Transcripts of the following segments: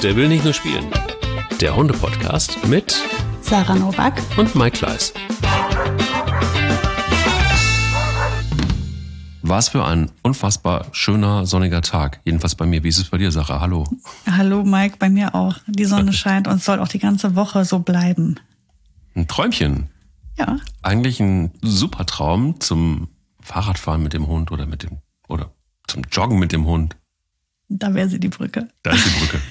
Der will nicht nur spielen. Der Hunde-Podcast mit Sarah Nowak und Mike Kleiss. Was für ein unfassbar schöner, sonniger Tag. Jedenfalls bei mir. Wie ist es bei dir, Sarah? Hallo. Hallo Mike, bei mir auch. Die Sonne scheint und es soll auch die ganze Woche so bleiben. Ein Träumchen. Ja. Eigentlich ein super Traum zum Fahrradfahren mit dem Hund oder zum Joggen mit dem Hund. Da wäre sie, die Brücke. Da ist die Brücke.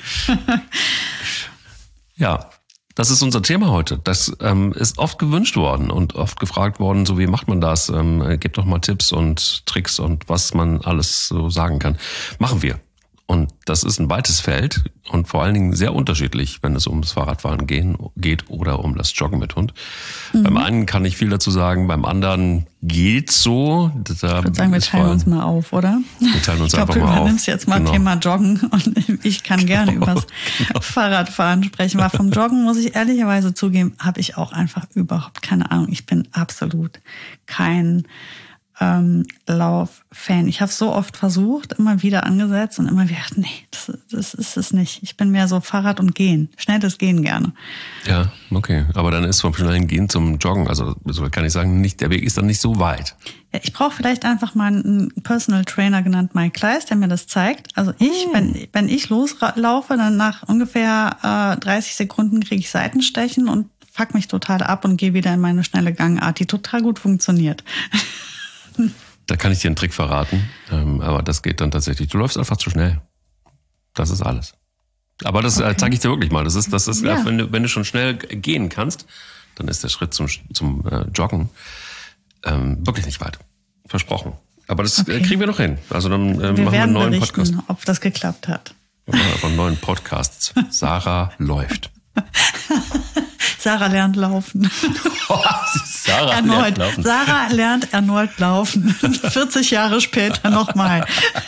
Ja, das ist unser Thema heute. Das ist oft gewünscht worden und oft gefragt worden, so wie macht man das? Gebt doch mal Tipps und Tricks und was man alles so sagen kann. Machen wir. Und das ist ein weites Feld und vor allen Dingen sehr unterschiedlich, wenn es ums Fahrradfahren geht oder um das Joggen mit Hund. Mhm. Beim einen kann ich viel dazu sagen, beim anderen geht's so. Ich würde sagen, wir teilen uns mal auf, oder? Wir teilen uns einfach mal auf. Du übernimmst jetzt mal Thema Joggen und ich kann gerne über das Fahrradfahren sprechen. Weil vom Joggen, muss ich ehrlicherweise zugeben, habe ich auch einfach überhaupt keine Ahnung. Ich bin absolut kein Lauf-Fan. Ich habe es so oft versucht, immer wieder angesetzt und immer wieder, nee, das ist es nicht. Ich bin mehr so Fahrrad und Gehen. Schnelles Gehen gerne. Ja, okay. Aber dann ist vom schnellen Gehen zum Joggen, also so kann ich sagen, der Weg ist dann nicht so weit. Ja, ich brauche vielleicht einfach mal einen Personal Trainer genannt Mike Kleiss, der mir das zeigt. Also wenn ich loslaufe, dann nach ungefähr 30 Sekunden kriege ich Seitenstechen und fuck mich total ab und gehe wieder in meine schnelle Gangart, die total gut funktioniert. Da kann ich dir einen Trick verraten, aber das geht dann tatsächlich. Du läufst einfach zu schnell. Das ist alles. Aber das zeige ich dir wirklich mal. Das ist ja. Wenn du schon schnell gehen kannst, dann ist der Schritt zum Joggen wirklich nicht weit. Versprochen. Aber das kriegen wir noch hin. Also dann machen wir einen neuen Podcast. Ob das geklappt hat. Einen neuen Podcast. Sarah läuft. Sarah lernt laufen. Sarah lernt laufen. Sarah lernt erneut laufen. 40 Jahre später nochmal.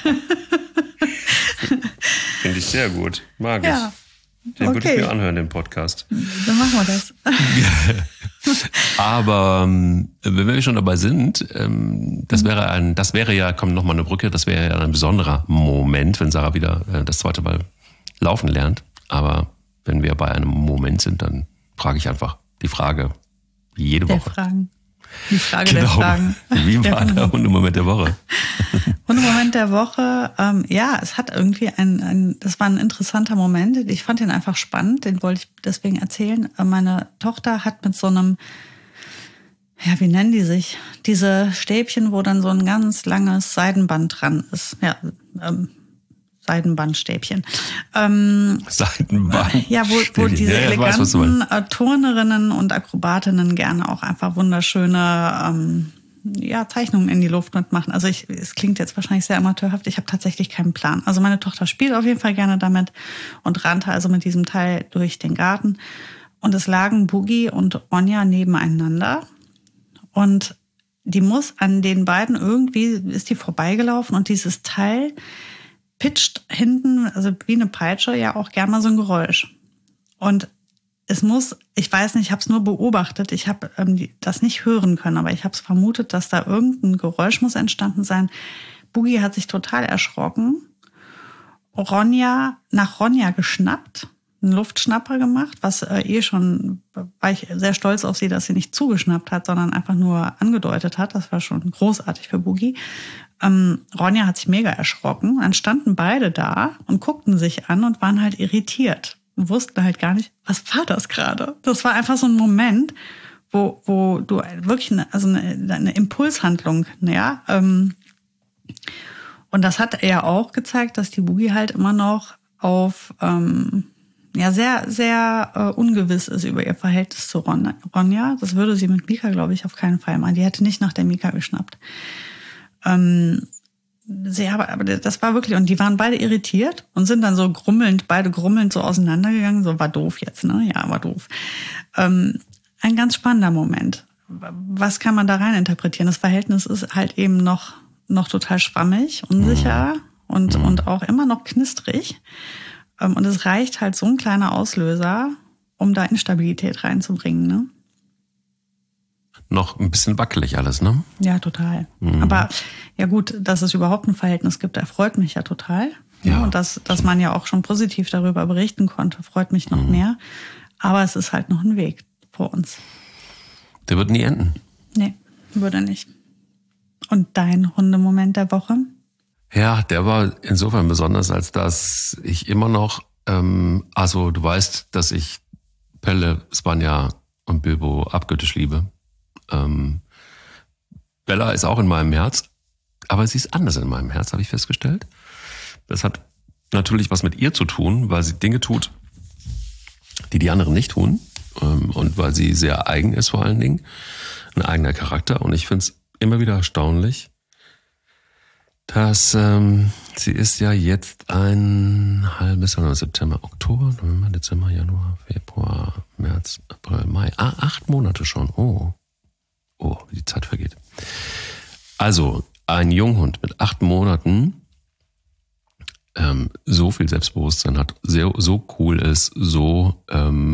Finde ich sehr gut. Mag ich. Den würde ich mir anhören, den Podcast. Dann machen wir das. Aber wenn wir schon dabei sind, das wäre ja, kommt nochmal eine Brücke, das wäre ja ein besonderer Moment, wenn Sarah wieder das zweite Mal laufen lernt. Aber wenn wir bei einem Moment sind, dann frage ich einfach die Frage, wie jede Woche. Die Frage der Fragen. Wie war der Hundemoment der Woche? Hundemoment der Woche, es hat irgendwie das war ein interessanter Moment. Ich fand den einfach spannend, den wollte ich deswegen erzählen. Meine Tochter hat mit so einem, wie nennen die sich? Diese Stäbchen, wo dann so ein ganz langes Seidenband dran ist. Ja, Seidenbandstäbchen. Seidenband. Ja, wo diese eleganten Turnerinnen und Akrobatinnen gerne auch einfach wunderschöne Zeichnungen in die Luft mitmachen. Also es klingt jetzt wahrscheinlich sehr amateurhaft, ich habe tatsächlich keinen Plan. Also meine Tochter spielt auf jeden Fall gerne damit und rannte also mit diesem Teil durch den Garten. Und es lagen Boogie und Ronja nebeneinander. Und die muss an den beiden ist die vorbeigelaufen und dieses Teil pitcht hinten, also wie eine Peitsche, ja auch gern mal so ein Geräusch. Und ich weiß nicht, ich habe es nur beobachtet, ich habe das nicht hören können, aber ich habe es vermutet, dass da irgendein Geräusch muss entstanden sein. Boogie hat sich total erschrocken. Nach Ronja geschnappt, einen Luftschnapper gemacht, was war ich sehr stolz auf sie, dass sie nicht zugeschnappt hat, sondern einfach nur angedeutet hat. Das war schon großartig für Boogie. Ronja hat sich mega erschrocken. Dann standen beide da und guckten sich an und waren halt irritiert und wussten halt gar nicht, was war das gerade? Das war einfach so ein Moment, wo du wirklich eine Impulshandlung, und das hat ja auch gezeigt, dass die Boogie halt immer noch auf sehr, sehr ungewiss ist über ihr Verhältnis zu Ronja. Das würde sie mit Mika, glaube ich, auf keinen Fall machen. Die hätte nicht nach der Mika geschnappt. Aber das war wirklich, und die waren beide irritiert und sind dann beide grummelnd so auseinandergegangen. So, war doof jetzt, ne? Ja, war doof. Ein ganz spannender Moment. Was kann man da rein interpretieren? Das Verhältnis ist halt eben noch total schwammig, unsicher und auch immer noch knistrig. Und es reicht halt so ein kleiner Auslöser, um da Instabilität reinzubringen, ne? Noch ein bisschen wackelig alles, ne? Ja, total. Aber ja gut, dass es überhaupt ein Verhältnis gibt, erfreut mich ja total. Ja. Und dass man ja auch schon positiv darüber berichten konnte, freut mich noch mehr. Aber es ist halt noch ein Weg vor uns. Der wird nie enden. Nee, würde nicht. Und dein Hundemoment der Woche? Ja, der war insofern besonders, als dass ich immer noch, also du weißt, dass ich Pelle, Spanja und Bilbo abgöttisch liebe. Bella ist auch in meinem Herz, aber sie ist anders in meinem Herz, habe ich festgestellt. Das hat natürlich was mit ihr zu tun, weil sie Dinge tut, die die anderen nicht tun. Und weil sie sehr eigen ist vor allen Dingen. Ein eigener Charakter. Und ich finde es immer wieder erstaunlich, dass sie ist ja jetzt ein halbes Jahr, September, Oktober, November, Dezember, Januar, Februar, März, April, Mai. 8 Monate schon. Oh, wie die Zeit vergeht. Also, ein Junghund mit 8 Monaten so viel Selbstbewusstsein hat, so cool ist, so,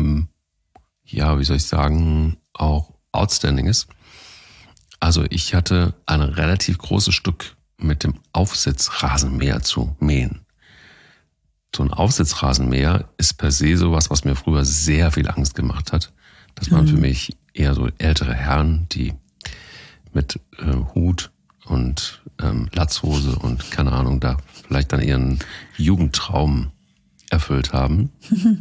wie soll ich sagen, auch outstanding ist. Also ich hatte ein relativ großes Stück mit dem Aufsitzrasenmäher zu mähen. So ein Aufsitzrasenmäher ist per se sowas, was mir früher sehr viel Angst gemacht hat. Das waren für mich eher so ältere Herren, die mit Hut und Latzhose und keine Ahnung, da vielleicht dann ihren Jugendtraum erfüllt haben.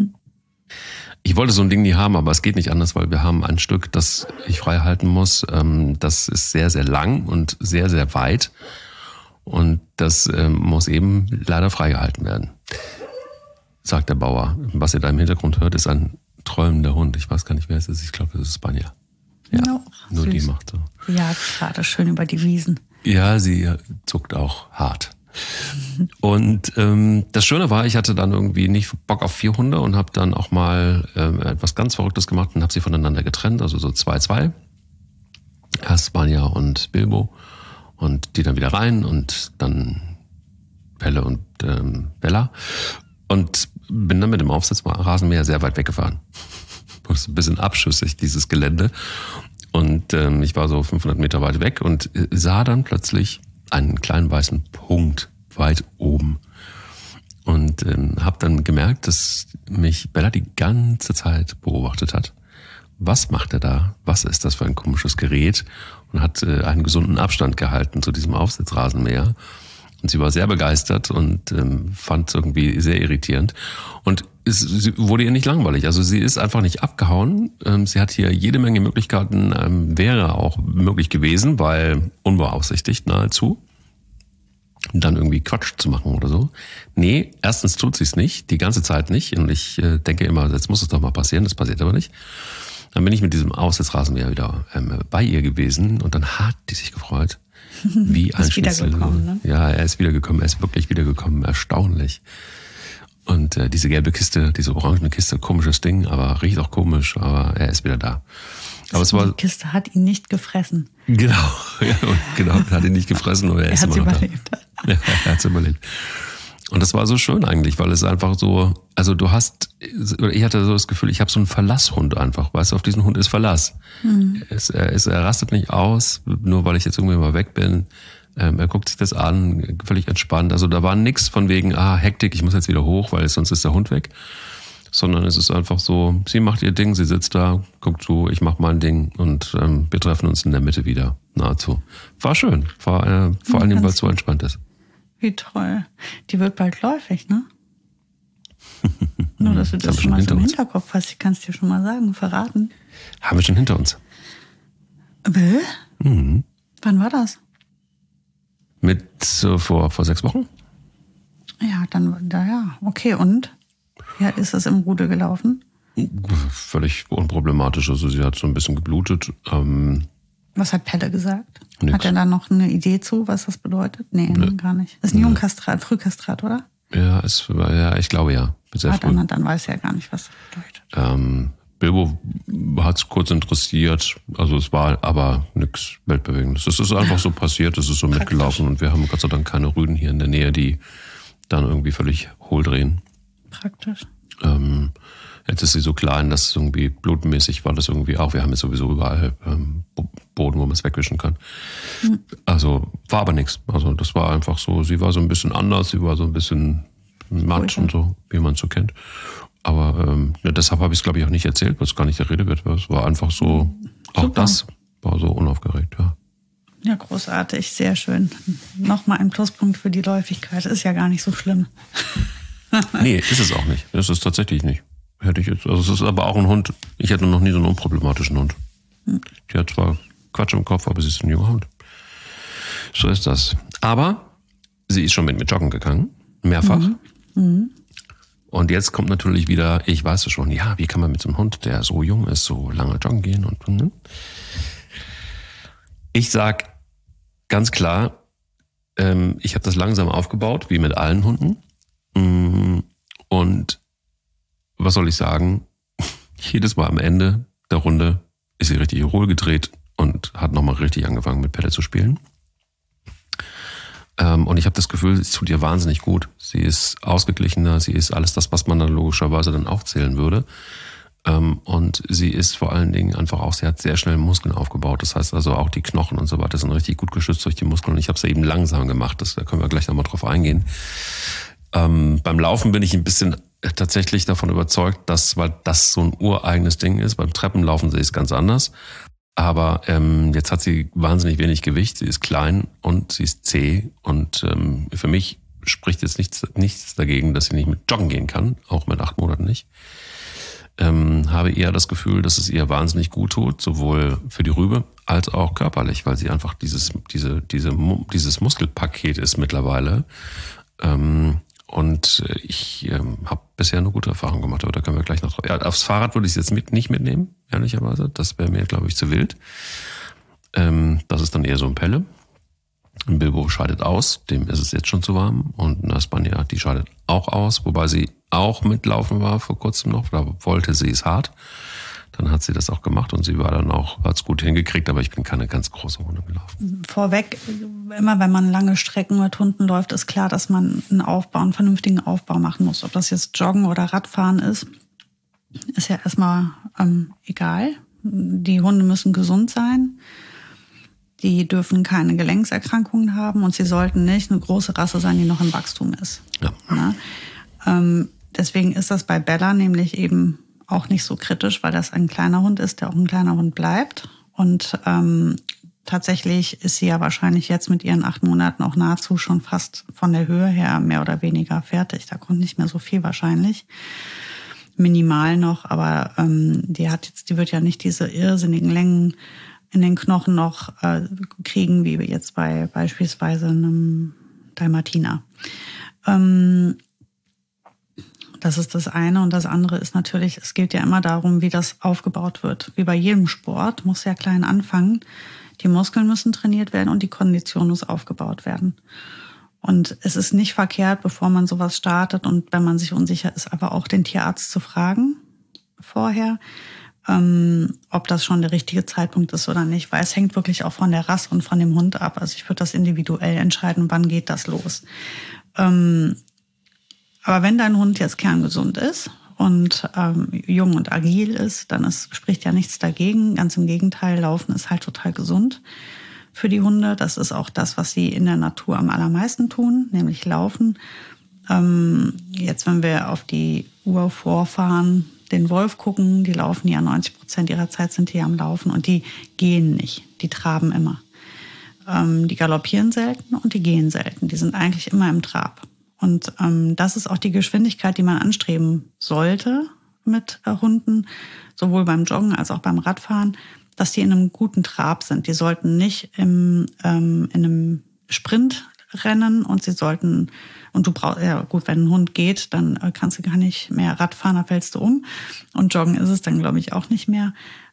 Ich wollte so ein Ding nie haben, aber es geht nicht anders, weil wir haben ein Stück, das ich frei halten muss. Das ist sehr, sehr lang und sehr, sehr weit. Und das muss eben leider freigehalten werden, sagt der Bauer. Was ihr da im Hintergrund hört, ist ein träumender Hund. Ich weiß gar nicht, wer es ist. Ich glaube, das ist Spanja. Ja, nur süß. Die macht so. Ja, gerade schön über die Wiesen. Ja, sie zuckt auch hart. Und das Schöne war, ich hatte dann irgendwie nicht Bock auf 4 Hunde und habe dann auch mal etwas ganz Verrücktes gemacht und habe sie voneinander getrennt, also so 2-2. Erst Spanja und Bilbo und die dann wieder rein und dann Pelle und Bella und bin dann mit dem Aufsitzrasenmäher sehr weit weggefahren. Das ist ein bisschen abschüssig, dieses Gelände. Und ich war so 500 Meter weit weg und sah dann plötzlich einen kleinen weißen Punkt weit oben. Und habe dann gemerkt, dass mich Bella die ganze Zeit beobachtet hat. Was macht er da? Was ist das für ein komisches Gerät? Und hat einen gesunden Abstand gehalten zu diesem Aufsitzrasenmäher. Und sie war sehr begeistert und fand es irgendwie sehr irritierend. Und es wurde ihr nicht langweilig. Also sie ist einfach nicht abgehauen. Sie hat hier jede Menge Möglichkeiten, wäre auch möglich gewesen, weil unbeaufsichtigt nahezu, dann irgendwie Quatsch zu machen oder so. Nee, erstens tut sie es nicht, die ganze Zeit nicht. Und ich denke immer, jetzt muss es doch mal passieren, das passiert aber nicht. Dann bin ich mit diesem Aufsitzrasenmäher wieder bei ihr gewesen und dann hat die sich gefreut. Wie ein Schnitzel. Ne? Ja, er ist wiedergekommen, er ist wirklich wiedergekommen, erstaunlich. Und diese gelbe Kiste, diese orangene Kiste, komisches Ding, aber riecht auch komisch, aber er ist wieder da. Aber es war, die Kiste hat ihn nicht gefressen. Genau, hat ihn nicht gefressen, aber er ist immer noch überlebt. Da. Ja, er hat es überlebt. Und das war so schön eigentlich, weil es einfach so, also ich hatte so das Gefühl, ich habe so einen Verlasshund einfach, weißt du, auf diesen Hund ist Verlass. Er rastet nicht aus, nur weil ich jetzt irgendwie mal weg bin. Er guckt sich das an, völlig entspannt. Also da war nichts von wegen, Hektik, ich muss jetzt wieder hoch, weil sonst ist der Hund weg. Sondern es ist einfach so, sie macht ihr Ding, sie sitzt da, guckt zu, ich mach mein Ding und wir treffen uns in der Mitte wieder, nahezu. War schön, vor allen Dingen, weil es so entspannt ist. Wie toll. Die wird bald läufig, ne? Nur, dass du das schon mal so im Hinterkopf hast. Ich kann es dir schon mal sagen, verraten. Haben wir schon hinter uns. Wann war das? Vor 6 Wochen? Ja, okay, und? Ja, ist das im Rudel gelaufen? Völlig unproblematisch. Also sie hat so ein bisschen geblutet. Was hat Pelle gesagt? Nix. Hat er da noch eine Idee zu, was das bedeutet? Nee, gar nicht. Ist ein Jungkastrat, Frühkastrat, oder? Ja, ich glaube ja. Sehr früh. Dann weiß er ja gar nicht, was das bedeutet. Bilbo hat es kurz interessiert, also es war aber nichts Weltbewegendes. Es ist einfach so passiert, es ist so mitgelaufen und wir haben Gott sei Dank keine Rüden hier in der Nähe, die dann irgendwie völlig hohl drehen. Praktisch. Jetzt ist sie so klein, dass irgendwie blutmäßig war das irgendwie auch. Wir haben jetzt sowieso überall Boden, wo man es wegwischen kann. Also war aber nichts. Also das war einfach so, sie war so ein bisschen anders, sie war so ein bisschen Matsch und so, wie man es so kennt. Aber deshalb habe ich es, glaube ich, auch nicht erzählt, weil es gar nicht der Rede wird. Es war einfach so, auch super. Das war so unaufgeregt, ja. Ja, großartig, sehr schön. Nochmal ein Pluspunkt für die Läufigkeit. Ist ja gar nicht so schlimm. Nee, ist es auch nicht. Das ist tatsächlich nicht. Hätte ich jetzt, also es ist aber auch ein Hund. Ich hätte noch nie so einen unproblematischen Hund. Die hat zwar Quatsch im Kopf, aber sie ist ein junger Hund. So ist das. Aber sie ist schon mit mir joggen gegangen. Mehrfach. Und jetzt kommt natürlich wieder, ich weiß es schon, ja, wie kann man mit so einem Hund, der so jung ist, so lange joggen gehen und. Ich sag ganz klar, ich habe das langsam aufgebaut, wie mit allen Hunden. Und was soll ich sagen? Jedes Mal am Ende der Runde ist sie richtig hohl gedreht und hat nochmal richtig angefangen mit Pelle zu spielen. Und ich habe das Gefühl, es tut ihr wahnsinnig gut. Sie ist ausgeglichener, sie ist alles das, was man dann logischerweise dann aufzählen würde. Und sie ist vor allen Dingen einfach auch, sie hat sehr schnell Muskeln aufgebaut. Das heißt also auch die Knochen und so weiter sind richtig gut geschützt durch die Muskeln. Und ich habe es eben langsam gemacht, da können wir gleich nochmal drauf eingehen. Beim Laufen bin ich ein bisschen tatsächlich davon überzeugt, weil das so ein ureigenes Ding ist. Beim Treppenlaufen sehe ich es ganz anders. Aber jetzt hat sie wahnsinnig wenig Gewicht, sie ist klein und sie ist zäh. Und für mich spricht jetzt nichts dagegen, dass sie nicht mit joggen gehen kann, auch mit 8 Monaten nicht. Habe eher das Gefühl, dass es ihr wahnsinnig gut tut, sowohl für die Rübe als auch körperlich, weil sie einfach dieses Muskelpaket ist mittlerweile. Und ich habe bisher eine gute Erfahrung gemacht, aber da können wir gleich noch drauf. Ja, aufs Fahrrad würde ich es jetzt nicht mitnehmen, ehrlicherweise. Das wäre mir, glaube ich, zu wild. Das ist dann eher so ein Pelle. Ein Bilbo scheidet aus, dem ist es jetzt schon zu warm. Und eine Spanier, die scheidet auch aus, wobei sie auch mitlaufen war vor kurzem noch. Da wollte sie es hart. Dann hat sie das auch gemacht und sie war dann auch, hat es gut hingekriegt, aber ich bin keine ganz große Runde gelaufen. Vorweg, immer wenn man lange Strecken mit Hunden läuft, ist klar, dass man einen vernünftigen Aufbau machen muss. Ob das jetzt Joggen oder Radfahren ist ja erstmal egal. Die Hunde müssen gesund sein. Die dürfen keine Gelenkserkrankungen haben und sie sollten nicht eine große Rasse sein, die noch im Wachstum ist. Ja. Deswegen ist das bei Bella nämlich eben auch nicht so kritisch, weil das ein kleiner Hund ist, der auch ein kleiner Hund bleibt. Und tatsächlich ist sie ja wahrscheinlich jetzt mit ihren 8 Monaten auch nahezu schon fast von der Höhe her mehr oder weniger fertig. Da kommt nicht mehr so viel wahrscheinlich. Minimal noch, aber die wird ja nicht diese irrsinnigen Längen in den Knochen noch kriegen, wie jetzt bei beispielsweise einem Dalmatiner. Das ist das eine. Und das andere ist natürlich, es geht ja immer darum, wie das aufgebaut wird. Wie bei jedem Sport muss ja klein anfangen. Die Muskeln müssen trainiert werden und die Kondition muss aufgebaut werden. Und es ist nicht verkehrt, bevor man sowas startet und wenn man sich unsicher ist, aber auch den Tierarzt zu fragen vorher, ob das schon der richtige Zeitpunkt ist oder nicht. Weil es hängt wirklich auch von der Rasse und von dem Hund ab. Also ich würde das individuell entscheiden, wann geht das los. Aber wenn dein Hund jetzt kerngesund ist und jung und agil ist, dann spricht ja nichts dagegen. Ganz im Gegenteil, Laufen ist halt total gesund für die Hunde. Das ist auch das, was sie in der Natur am allermeisten tun, nämlich laufen. Jetzt, wenn wir auf die Urvorfahren, den Wolf gucken, die laufen ja 90% ihrer Zeit sind die am Laufen und die gehen nicht, die traben immer. Die galoppieren selten und die gehen selten, die sind eigentlich immer im Trab. Und das ist auch die Geschwindigkeit, die man anstreben sollte mit Hunden, sowohl beim Joggen als auch beim Radfahren, dass die in einem guten Trab sind. Die sollten nicht in einem Sprint rennen und sie sollten, und du brauchst, ja gut, wenn ein Hund geht, dann kannst du gar nicht mehr Radfahren, da fällst du um. Und Joggen ist es dann, glaube ich, auch nicht mehr.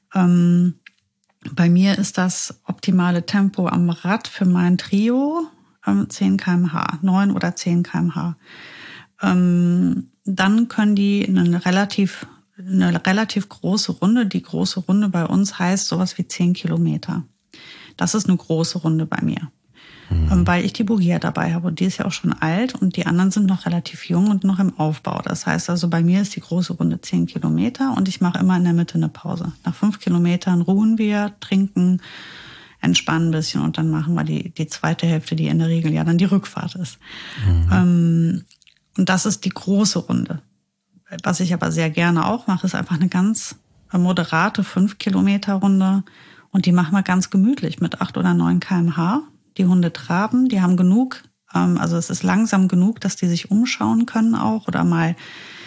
Bei mir ist das optimale Tempo am Rad für mein Trio 10 km/h, 9 oder 10 km/h. Dann können die eine relativ große Runde, die große Runde bei uns heißt sowas wie 10 Kilometer. Das ist eine große Runde bei mir. Weil ich die Bugia dabei habe und die ist ja auch schon alt und die anderen sind noch relativ jung und noch im Aufbau. Das heißt also, bei mir ist die große Runde 10 Kilometer und ich mache immer in der Mitte eine Pause. Nach 5 Kilometern ruhen wir, trinken, entspannen ein bisschen und dann machen wir die zweite Hälfte, die in der Regel ja dann die Rückfahrt ist. Und das ist die große Runde. Was ich aber sehr gerne auch mache, ist einfach eine ganz moderate 5-Kilometer-Runde. Und die machen wir ganz gemütlich mit 8 oder 9 km/h. Die Hunde traben, die haben genug, also es ist langsam genug, dass die sich umschauen können auch oder mal,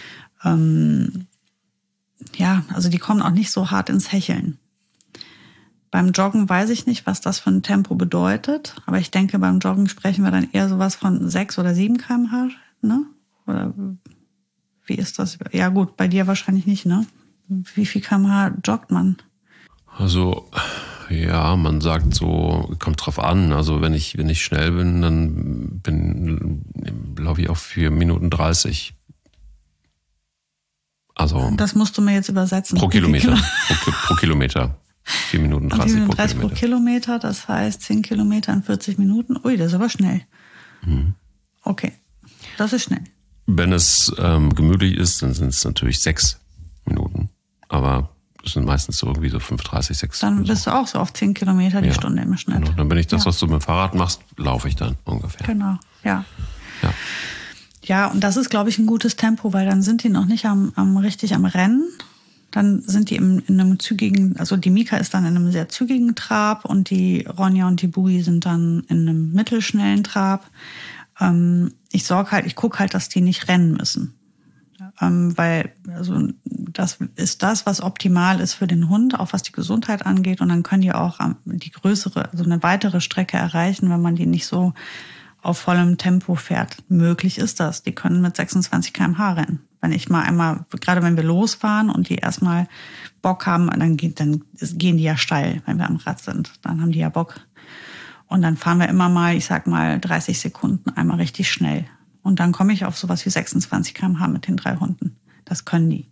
also die kommen auch nicht so hart ins Hecheln. Beim Joggen weiß ich nicht, was das für ein Tempo bedeutet, aber ich denke, beim Joggen sprechen wir dann eher sowas von 6 oder 7 km/h, ne? Oder wie ist das? Ja gut, bei dir wahrscheinlich nicht, ne? Wie viel km/h joggt man? Also, ja, man sagt so, kommt drauf an. Also wenn ich schnell bin, dann laufe ich auf 4 Minuten 30. Also das musst du mir jetzt übersetzen. Pro Kilometer. Pro Kilometer. 4 Minuten 30 pro Kilometer. Pro Kilometer, das heißt 10 Kilometer in 40 Minuten. Ui, das ist aber schnell. Okay, das ist schnell. Wenn es gemütlich ist, dann sind es natürlich 6 Minuten. Aber das sind meistens so irgendwie so 5,30, 6. Dann bist du auch so auf 10 Kilometer die Stunde im Schnitt. Genau. Dann bin ich das, was du mit dem Fahrrad machst, laufe ich dann ungefähr. Genau, ja. Ja, und das ist, glaube ich, ein gutes Tempo, weil dann sind die noch nicht richtig am Rennen. Dann sind die in einem zügigen, also die Mika ist dann in einem sehr zügigen Trab und die Ronja und die Boogie sind dann in einem mittelschnellen Trab. Ich gucke halt, dass die nicht rennen müssen. Weil also das ist das, was optimal ist für den Hund, auch was die Gesundheit angeht. Und dann können die auch die größere, also eine weitere Strecke erreichen, wenn man die nicht so auf vollem Tempo fährt. Möglich ist das. Die können mit 26 km/h rennen. Wenn ich mal einmal, gerade wenn wir losfahren und die erstmal Bock haben, dann gehen die ja steil, wenn wir am Rad sind. Dann haben die ja Bock. Und dann fahren wir immer mal, ich sag mal 30 Sekunden einmal richtig schnell. Und dann komme ich auf sowas wie 26 km/h mit den 3 Hunden. Das können die.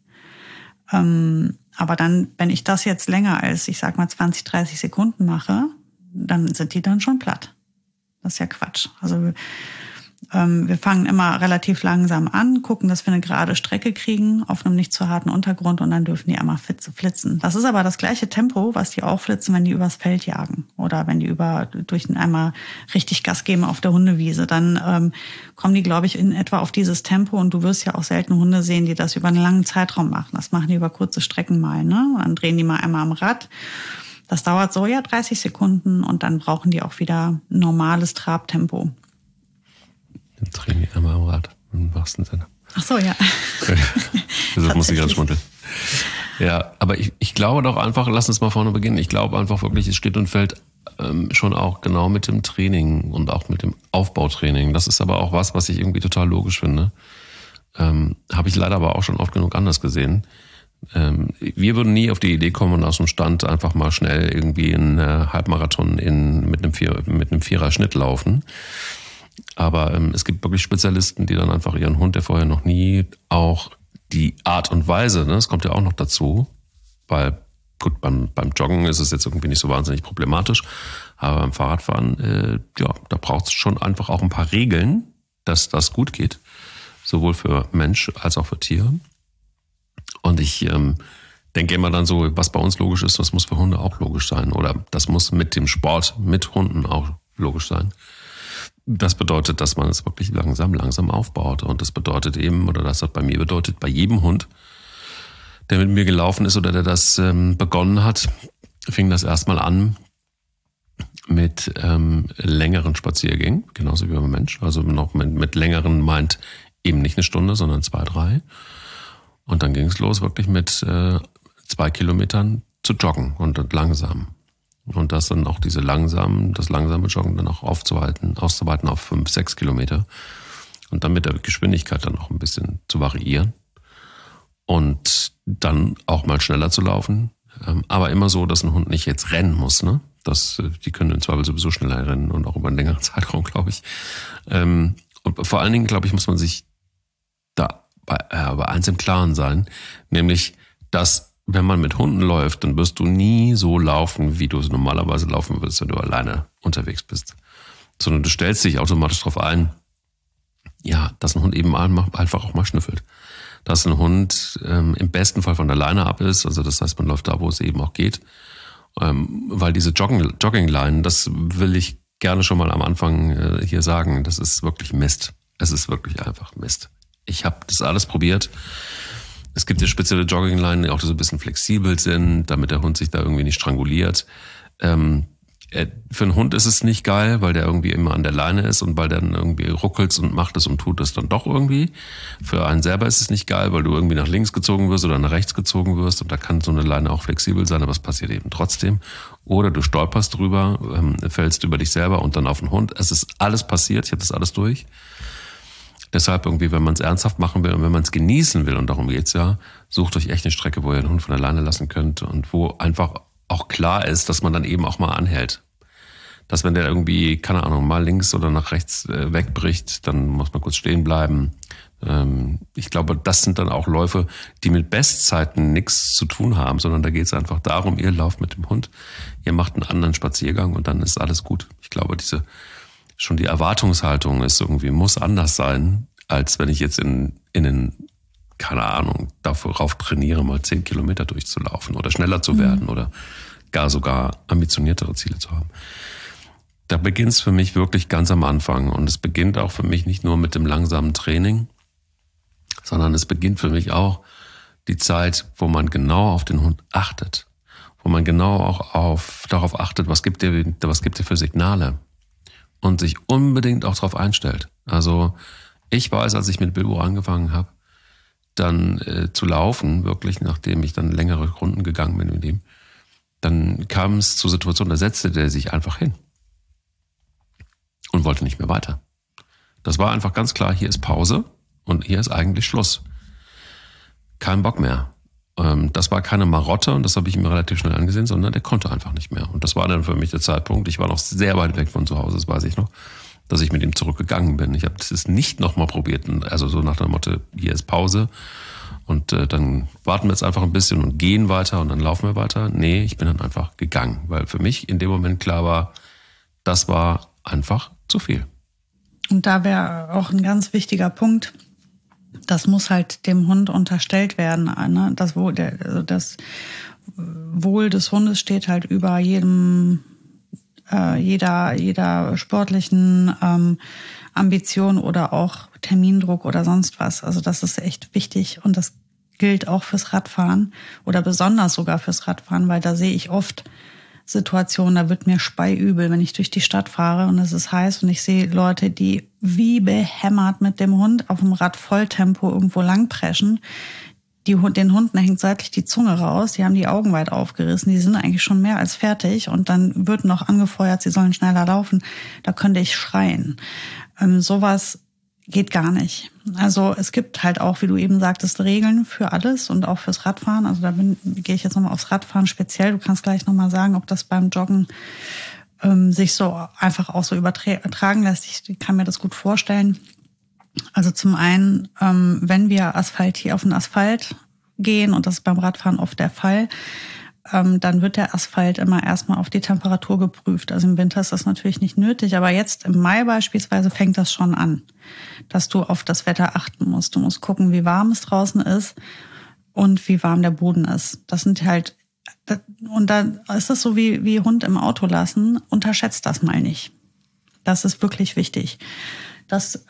Aber dann, wenn ich das jetzt länger als, ich sag mal 20, 30 Sekunden mache, dann sind die dann schon platt. Das ist ja Quatsch. Also wir fangen immer relativ langsam an, gucken, dass wir eine gerade Strecke kriegen auf einem nicht zu harten Untergrund und dann dürfen die einmal flitzen. Das ist aber das gleiche Tempo, was die auch flitzen, wenn die übers Feld jagen oder wenn die einmal richtig Gas geben auf der Hundewiese. Dann kommen die, glaube ich, in etwa auf dieses Tempo und du wirst ja auch selten Hunde sehen, die das über einen langen Zeitraum machen. Das machen die über kurze Strecken mal, ne? Dann drehen die mal einmal am Rad. Das dauert so 30 Sekunden und dann brauchen die auch wieder ein normales Trabtempo. Dann drehen die einmal am Rad, im wahrsten Sinne. Ach so, ja. Deshalb muss ich gerade schmunzeln. Ja, aber ich glaube doch einfach, lass uns mal vorne beginnen. Ich glaube einfach wirklich, es steht und fällt schon auch genau mit dem Training und auch mit dem Aufbautraining. Das ist aber auch was ich irgendwie total logisch finde. Habe ich leider aber auch schon oft genug anders gesehen. Wir würden nie auf die Idee kommen, aus dem Stand einfach mal schnell irgendwie einen Halbmarathon mit einem Vierer-Schnitt laufen. Aber es gibt wirklich Spezialisten, die dann einfach ihren Hund, der vorher noch nie, auch die Art und Weise, ne, das kommt ja auch noch dazu, weil gut, beim Joggen ist es jetzt irgendwie nicht so wahnsinnig problematisch, aber beim Fahrradfahren, da braucht es schon einfach auch ein paar Regeln, dass das gut geht, sowohl für Mensch als auch für Tier. Und ich denke immer dann so, was bei uns logisch ist, das muss für Hunde auch logisch sein. Oder das muss mit dem Sport, mit Hunden auch logisch sein. Das bedeutet, dass man es wirklich langsam aufbaut. Und das bedeutet eben, oder das hat bei mir bedeutet, bei jedem Hund, der mit mir gelaufen ist oder der das begonnen hat, fing das erstmal an mit längeren Spaziergängen, genauso wie beim Mensch. Also noch mit längeren meint eben nicht eine Stunde, sondern 2, 3. Und dann ging es los wirklich mit 2 Kilometern zu joggen und langsam. Und das dann auch das langsame Joggen dann auch auszuweiten auf 5, 6 Kilometer. Und dann mit der Geschwindigkeit dann auch ein bisschen zu variieren. Und dann auch mal schneller zu laufen. Aber immer so, dass ein Hund nicht jetzt rennen muss, ne? Die können im Zweifel sowieso schneller rennen und auch über einen längeren Zeitraum, glaube ich. Und vor allen Dingen, glaube ich, muss man sich da bei eins im Klaren sein, nämlich, dass wenn man mit Hunden läuft, dann wirst du nie so laufen, wie du es normalerweise laufen würdest, wenn du alleine unterwegs bist. Sondern du stellst dich automatisch darauf ein, ja, dass ein Hund eben einfach auch mal schnüffelt. Dass ein Hund im besten Fall von alleine ab ist, also das heißt, man läuft da, wo es eben auch geht. Weil diese Jogging-Line, das will ich gerne schon mal am Anfang hier sagen, das ist wirklich Mist. Es ist wirklich einfach Mist. Ich habe das alles probiert. Es gibt ja spezielle Joggingleinen, die auch so ein bisschen flexibel sind, damit der Hund sich da irgendwie nicht stranguliert. Für einen Hund ist es nicht geil, weil der irgendwie immer an der Leine ist und weil dann irgendwie ruckelt und macht es und tut es dann doch irgendwie. Für einen selber ist es nicht geil, weil du irgendwie nach links gezogen wirst oder nach rechts gezogen wirst und da kann so eine Leine auch flexibel sein, aber es passiert eben trotzdem. Oder du stolperst drüber, fällst über dich selber und dann auf den Hund. Es ist alles passiert, ich habe das alles durch. Deshalb irgendwie, wenn man es ernsthaft machen will und wenn man es genießen will, und darum geht's ja, sucht euch echt eine Strecke, wo ihr den Hund von der Leine lassen könnt und wo einfach auch klar ist, dass man dann eben auch mal anhält. Dass wenn der irgendwie, keine Ahnung, mal links oder nach rechts wegbricht, dann muss man kurz stehen bleiben. Ich glaube, das sind dann auch Läufe, die mit Bestzeiten nichts zu tun haben, sondern da geht es einfach darum, ihr lauft mit dem Hund, ihr macht einen anderen Spaziergang und dann ist alles gut. Ich glaube, schon die Erwartungshaltung ist irgendwie, muss anders sein, als wenn ich jetzt in den, keine Ahnung, darauf trainiere, mal 10 Kilometer durchzulaufen oder schneller zu werden oder sogar ambitioniertere Ziele zu haben. Da beginnt es für mich wirklich ganz am Anfang und es beginnt auch für mich nicht nur mit dem langsamen Training, sondern es beginnt für mich auch die Zeit, wo man genau auf den Hund achtet, wo man genau auch darauf achtet, was gibt der für Signale und sich unbedingt auch darauf einstellt. Also ich weiß, als ich mit Bilbo angefangen habe, dann zu laufen, wirklich, nachdem ich dann längere Runden gegangen bin mit ihm, dann kam es zur Situation, da setzte der sich einfach hin und wollte nicht mehr weiter. Das war einfach ganz klar, hier ist Pause und hier ist eigentlich Schluss. Kein Bock mehr. Das war keine Marotte und das habe ich ihm relativ schnell angesehen, sondern der konnte einfach nicht mehr. Und das war dann für mich der Zeitpunkt, ich war noch sehr weit weg von zu Hause, das weiß ich noch, dass ich mit ihm zurückgegangen bin. Ich habe das nicht nochmal probiert, also so nach dem Motto, hier ist Pause und dann warten wir jetzt einfach ein bisschen und gehen weiter und dann laufen wir weiter. Nee, ich bin dann einfach gegangen, weil für mich in dem Moment klar war, das war einfach zu viel. Und da wäre auch ein ganz wichtiger Punkt, das muss halt dem Hund unterstellt werden. Ne? Das Wohl des Hundes steht halt über jeder sportlichen Ambition oder auch Termindruck oder sonst was. Also das ist echt wichtig und das gilt auch fürs Radfahren oder besonders sogar fürs Radfahren, weil da sehe ich oft Situationen, da wird mir speiübel, wenn ich durch die Stadt fahre und es ist heiß und ich sehe Leute, die wie behämmert mit dem Hund auf dem Rad Volltempo irgendwo langpreschen. Den Hunden hängt seitlich die Zunge raus, die haben die Augen weit aufgerissen, die sind eigentlich schon mehr als fertig und dann wird noch angefeuert, sie sollen schneller laufen. Da könnte ich schreien. Sowas geht gar nicht. Also es gibt halt auch, wie du eben sagtest, Regeln für alles und auch fürs Radfahren. Also gehe ich jetzt nochmal aufs Radfahren speziell. Du kannst gleich nochmal sagen, ob das beim Joggen sich so einfach auch so übertragen lässt. Ich kann mir das gut vorstellen. Also zum einen, wenn wir auf den Asphalt gehen, und das ist beim Radfahren oft der Fall, dann wird der Asphalt immer erstmal auf die Temperatur geprüft. Also im Winter ist das natürlich nicht nötig, aber jetzt im Mai beispielsweise fängt das schon an, dass du auf das Wetter achten musst. Du musst gucken, wie warm es draußen ist und wie warm der Boden ist. Das sind halt, und dann ist es so wie Hund im Auto lassen, unterschätzt das mal nicht. Das ist wirklich wichtig. Das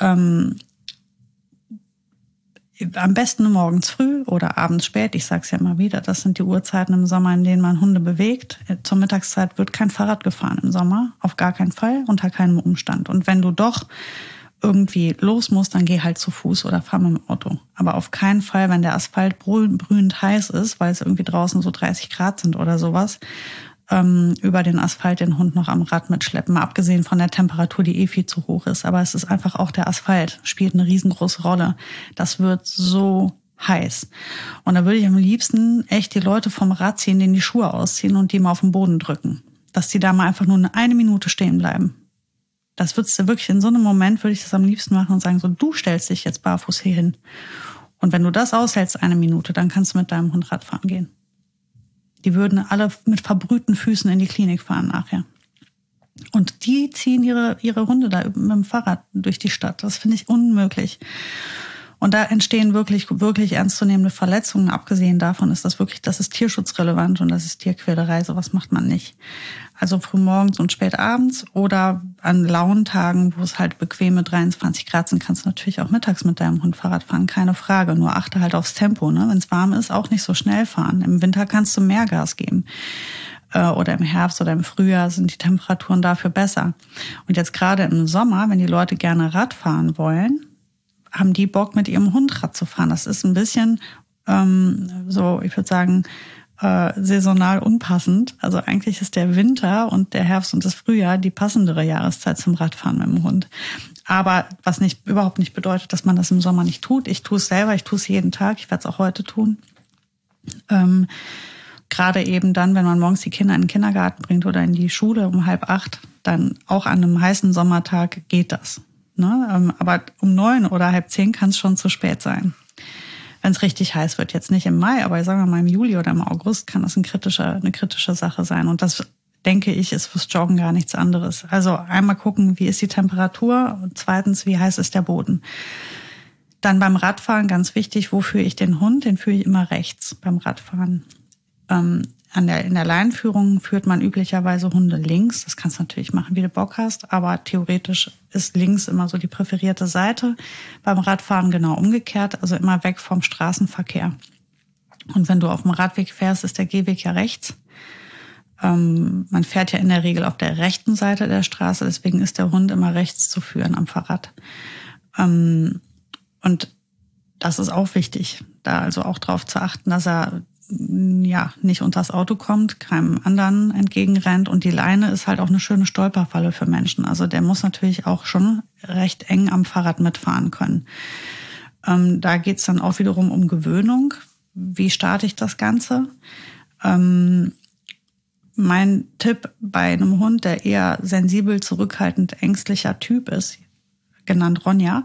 am besten morgens früh oder abends spät, ich sage es ja immer wieder, das sind die Uhrzeiten im Sommer, in denen man Hunde bewegt. Zur Mittagszeit wird kein Fahrrad gefahren im Sommer, auf gar keinen Fall, unter keinem Umstand. Und wenn du doch irgendwie los musst, dann geh halt zu Fuß oder fahr mit dem Auto. Aber auf keinen Fall, wenn der Asphalt brühend heiß ist, weil es irgendwie draußen so 30 Grad sind oder sowas, über den Asphalt den Hund noch am Rad mitschleppen. Mal abgesehen von der Temperatur, die viel zu hoch ist. Aber es ist einfach auch der Asphalt, spielt eine riesengroße Rolle. Das wird so heiß. Und da würde ich am liebsten echt die Leute vom Rad ziehen, denen die Schuhe ausziehen und die mal auf den Boden drücken. Dass die da mal einfach nur eine Minute stehen bleiben. Das würdest du wirklich in so einem Moment, würde ich das am liebsten machen und sagen, so, du stellst dich jetzt barfuß hier hin. Und wenn du das aushältst, eine Minute, dann kannst du mit deinem Hund Radfahren gehen. Die würden alle mit verbrühten Füßen in die Klinik fahren nachher. Und die ziehen ihre Hunde da mit dem Fahrrad durch die Stadt. Das finde ich unmöglich. Und da entstehen wirklich, wirklich ernstzunehmende Verletzungen. Abgesehen davon ist das ist tierschutzrelevant und das ist Tierquälerei. Sowas macht man nicht. also frühmorgens und spät abends, oder an lauen Tagen, wo es halt bequeme 23 Grad sind, kannst du natürlich auch mittags mit deinem Hund Fahrrad fahren, keine Frage. Nur achte halt aufs Tempo, ne? Wenn es warm ist, auch nicht so schnell fahren. Im Winter kannst du mehr Gas geben. Oder im Herbst oder im Frühjahr sind die Temperaturen dafür besser. Und jetzt gerade im Sommer, wenn die Leute gerne Rad fahren wollen, haben die Bock, mit ihrem Hund Rad zu fahren. Das ist ein bisschen so, ich würde sagen, saisonal unpassend. Also eigentlich ist der Winter und der Herbst und das Frühjahr die passendere Jahreszeit zum Radfahren mit dem Hund. Aber was überhaupt nicht bedeutet, dass man das im Sommer nicht tut. Ich tue es selber, ich tue es jeden Tag, ich werde es auch heute tun. Gerade eben dann, wenn man morgens die Kinder in den Kindergarten bringt oder in die Schule um 7:30, dann auch an einem heißen Sommertag geht das. Ne? Aber um 9 oder 9:30 kann es schon zu spät sein. Wenn es richtig heiß wird, jetzt nicht im Mai, aber sagen wir mal im Juli oder im August, kann das eine kritische Sache sein. Und das, denke ich, ist fürs Joggen gar nichts anderes. Also einmal gucken, wie ist die Temperatur, und zweitens, wie heiß ist der Boden. Dann beim Radfahren ganz wichtig, wo führe ich den Hund? Den führe ich immer rechts beim Radfahren. In der Leinenführung führt man üblicherweise Hunde links. Das kannst du natürlich machen, wie du Bock hast, aber theoretisch ist links immer so die präferierte Seite. Beim Radfahren genau umgekehrt, also immer weg vom Straßenverkehr. Und wenn du auf dem Radweg fährst, ist der Gehweg ja rechts. Man fährt ja in der Regel auf der rechten Seite der Straße, deswegen ist der Hund immer rechts zu führen am Fahrrad. Und das ist auch wichtig, da also auch drauf zu achten, dass er nicht unter das Auto kommt, keinem anderen entgegenrennt. Und die Leine ist halt auch eine schöne Stolperfalle für Menschen. Also der muss natürlich auch schon recht eng am Fahrrad mitfahren können. Da geht's dann auch wiederum um Gewöhnung. Wie starte ich das Ganze? Mein Tipp bei einem Hund, der eher sensibel, zurückhaltend, ängstlicher Typ ist, genannt Ronja,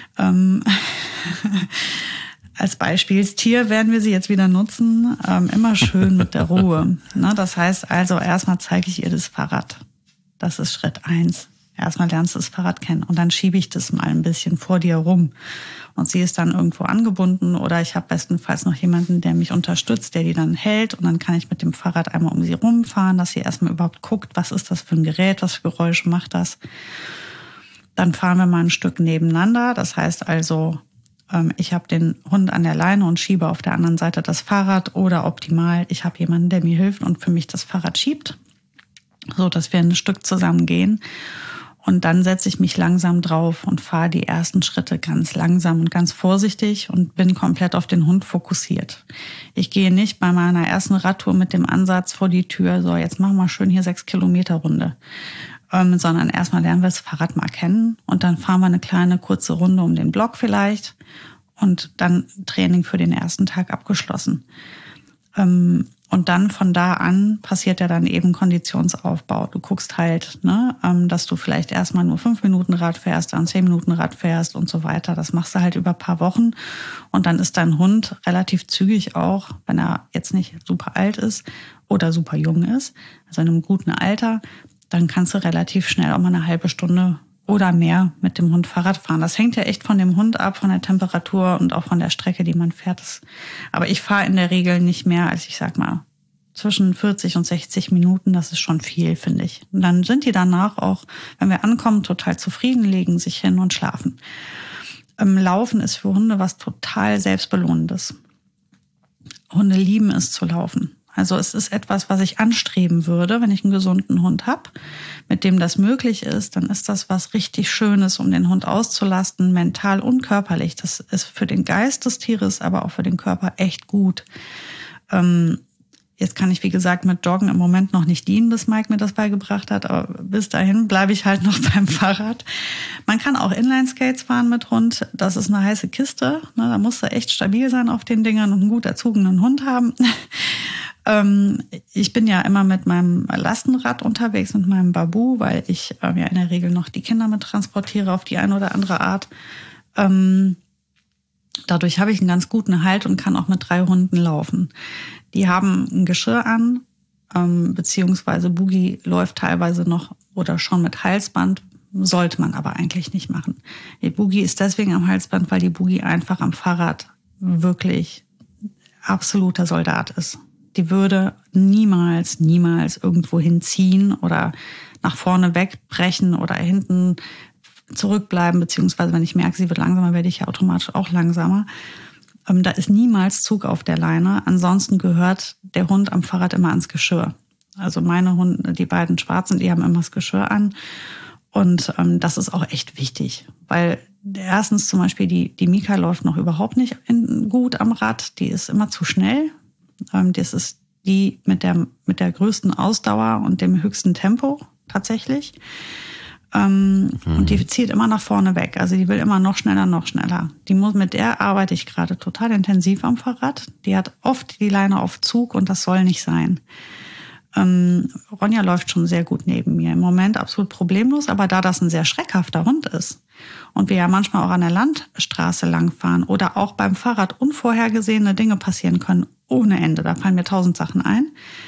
als Beispielstier werden wir sie jetzt wieder nutzen, immer schön mit der Ruhe. Ne? Das heißt also, erstmal zeige ich ihr das Fahrrad. Das ist Schritt 1. Erstmal lernst du das Fahrrad kennen und dann schiebe ich das mal ein bisschen vor dir rum. Und sie ist dann irgendwo angebunden oder ich habe bestenfalls noch jemanden, der mich unterstützt, der die dann hält. Und dann kann ich mit dem Fahrrad einmal um sie rumfahren, dass sie erstmal überhaupt guckt, was ist das für ein Gerät, was für Geräusche macht das. Dann fahren wir mal ein Stück nebeneinander. Das heißt also, ich habe den Hund an der Leine und schiebe auf der anderen Seite das Fahrrad oder optimal, ich habe jemanden, der mir hilft und für mich das Fahrrad schiebt, so dass wir ein Stück zusammen gehen. Und dann setze ich mich langsam drauf und fahre die ersten Schritte ganz langsam und ganz vorsichtig und bin komplett auf den Hund fokussiert. Ich gehe nicht bei meiner ersten Radtour mit dem Ansatz vor die Tür, so jetzt machen wir schön hier 6 Kilometer Runde. Sondern erstmal lernen wir das Fahrrad mal kennen und dann fahren wir eine kleine kurze Runde um den Block vielleicht und dann Training für den ersten Tag abgeschlossen. Und dann von da an passiert ja dann eben Konditionsaufbau. Du guckst halt, dass du vielleicht erstmal nur 5 Minuten Rad fährst, dann 10 Minuten Rad fährst und so weiter. Das machst du halt über ein paar Wochen und dann ist dein Hund relativ zügig auch, wenn er jetzt nicht super alt ist oder super jung ist, also in einem guten Alter, dann kannst du relativ schnell auch mal eine halbe Stunde oder mehr mit dem Hund Fahrrad fahren. Das hängt ja echt von dem Hund ab, von der Temperatur und auch von der Strecke, die man fährt. Aber ich fahre in der Regel nicht mehr als, ich sag mal, zwischen 40 und 60 Minuten. Das ist schon viel, finde ich. Und dann sind die danach auch, wenn wir ankommen, total zufrieden, legen sich hin und schlafen. Laufen ist für Hunde was total Selbstbelohnendes. Hunde lieben es zu laufen. Also es ist etwas, was ich anstreben würde, wenn ich einen gesunden Hund habe, mit dem das möglich ist, dann ist das was richtig Schönes, um den Hund auszulasten, mental und körperlich. Das ist für den Geist des Tieres, aber auch für den Körper echt gut. Jetzt kann ich, wie gesagt, mit Joggen im Moment noch nicht dienen, bis Mike mir das beigebracht hat, aber bis dahin bleibe ich halt noch beim Fahrrad. Man kann auch Inline-Skates fahren mit Hund. Das ist eine heiße Kiste. Da musst du echt stabil sein auf den Dingern und einen gut erzogenen Hund haben. Ich bin ja immer mit meinem Lastenrad unterwegs, mit meinem Babu, weil ich ja in der Regel noch die Kinder mit transportiere auf die eine oder andere Art. Dadurch habe ich einen ganz guten Halt und kann auch mit 3 Hunden laufen. Die haben ein Geschirr an, beziehungsweise Boogie läuft teilweise noch oder schon mit Halsband, sollte man aber eigentlich nicht machen. Die Boogie ist deswegen am Halsband, weil die Boogie einfach am Fahrrad wirklich absoluter Soldat ist. die würde niemals irgendwo hinziehen oder nach vorne wegbrechen oder hinten zurückbleiben, beziehungsweise wenn ich merke, sie wird langsamer, werde ich ja automatisch auch langsamer. Da ist niemals Zug auf der Leine. Ansonsten gehört der Hund am Fahrrad immer ans Geschirr. Also meine Hunde, die beiden Schwarzen, die haben immer das Geschirr an. Und das ist auch echt wichtig, weil erstens zum Beispiel die Mika läuft noch überhaupt nicht gut am Rad. Die ist immer zu schnell. Das ist die mit der größten Ausdauer und dem höchsten Tempo tatsächlich. Und die zieht immer nach vorne weg. Also die will immer noch schneller. Mit der arbeite ich gerade total intensiv am Fahrrad. Die hat oft die Leine auf Zug und das soll nicht sein. Ronja läuft schon sehr gut neben mir. Im Moment absolut problemlos, aber da das ein sehr schreckhafter Hund ist und wir ja manchmal auch an der Landstraße langfahren oder auch beim Fahrrad unvorhergesehene Dinge passieren können ohne Ende, da fallen mir 1000 Sachen ein,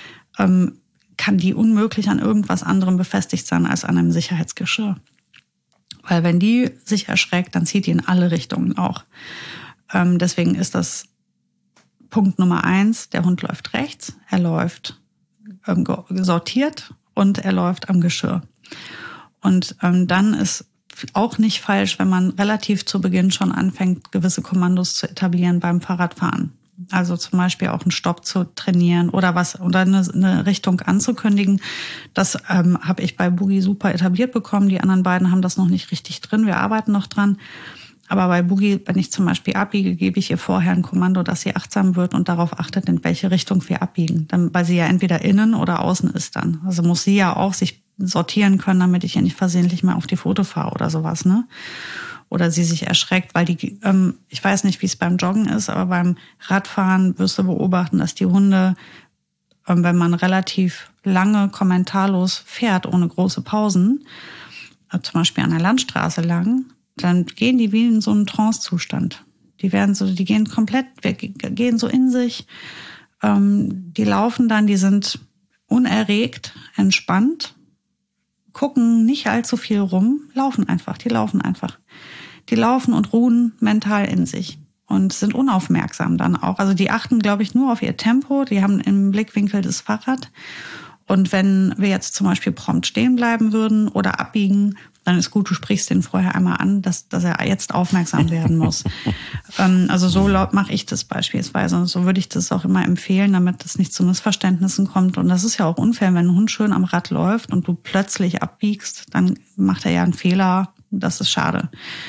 kann die unmöglich an irgendwas anderem befestigt sein als an einem Sicherheitsgeschirr. Weil wenn die sich erschreckt, dann zieht die in alle Richtungen auch. Deswegen ist das Punkt Nummer 1, der Hund läuft rechts, er läuft sortiert und er läuft am Geschirr. Und dann ist auch nicht falsch, wenn man relativ zu Beginn schon anfängt, gewisse Kommandos zu etablieren beim Fahrradfahren. Also zum Beispiel auch einen Stopp zu trainieren oder eine Richtung anzukündigen. Das habe ich bei Boogie super etabliert bekommen. Die anderen beiden haben das noch nicht richtig drin. Wir arbeiten noch dran. Aber bei Boogie, wenn ich zum Beispiel abbiege, gebe ich ihr vorher ein Kommando, dass sie achtsam wird und darauf achtet, in welche Richtung wir abbiegen. Dann, weil sie ja entweder innen oder außen ist dann. Also muss sie ja auch sich sortieren können, damit ich ihr nicht versehentlich mal auf die Foto fahre oder sowas, ne? Oder sie sich erschreckt, weil ich weiß nicht, wie es beim Joggen ist, aber beim Radfahren wirst du beobachten, dass die Hunde, wenn man relativ lange kommentarlos fährt, ohne große Pausen, zum Beispiel an der Landstraße lang, dann gehen die wie in so einen Trance-Zustand. Die gehen gehen so in sich, die laufen dann, die sind unerregt, entspannt, gucken nicht allzu viel rum, die laufen einfach. Die laufen und ruhen mental in sich und sind unaufmerksam dann auch. Also die achten, glaube ich, nur auf ihr Tempo, die haben im Blickwinkel das Fahrrad. Und wenn wir jetzt zum Beispiel prompt stehen bleiben würden oder abbiegen, dann ist gut, du sprichst den vorher einmal an, dass er jetzt aufmerksam werden muss. Also so mache ich das beispielsweise. Und so würde ich das auch immer empfehlen, damit es nicht zu Missverständnissen kommt. Und das ist ja auch unfair, wenn ein Hund schön am Rad läuft und du plötzlich abbiegst, dann macht er ja einen Fehler. Das ist schade.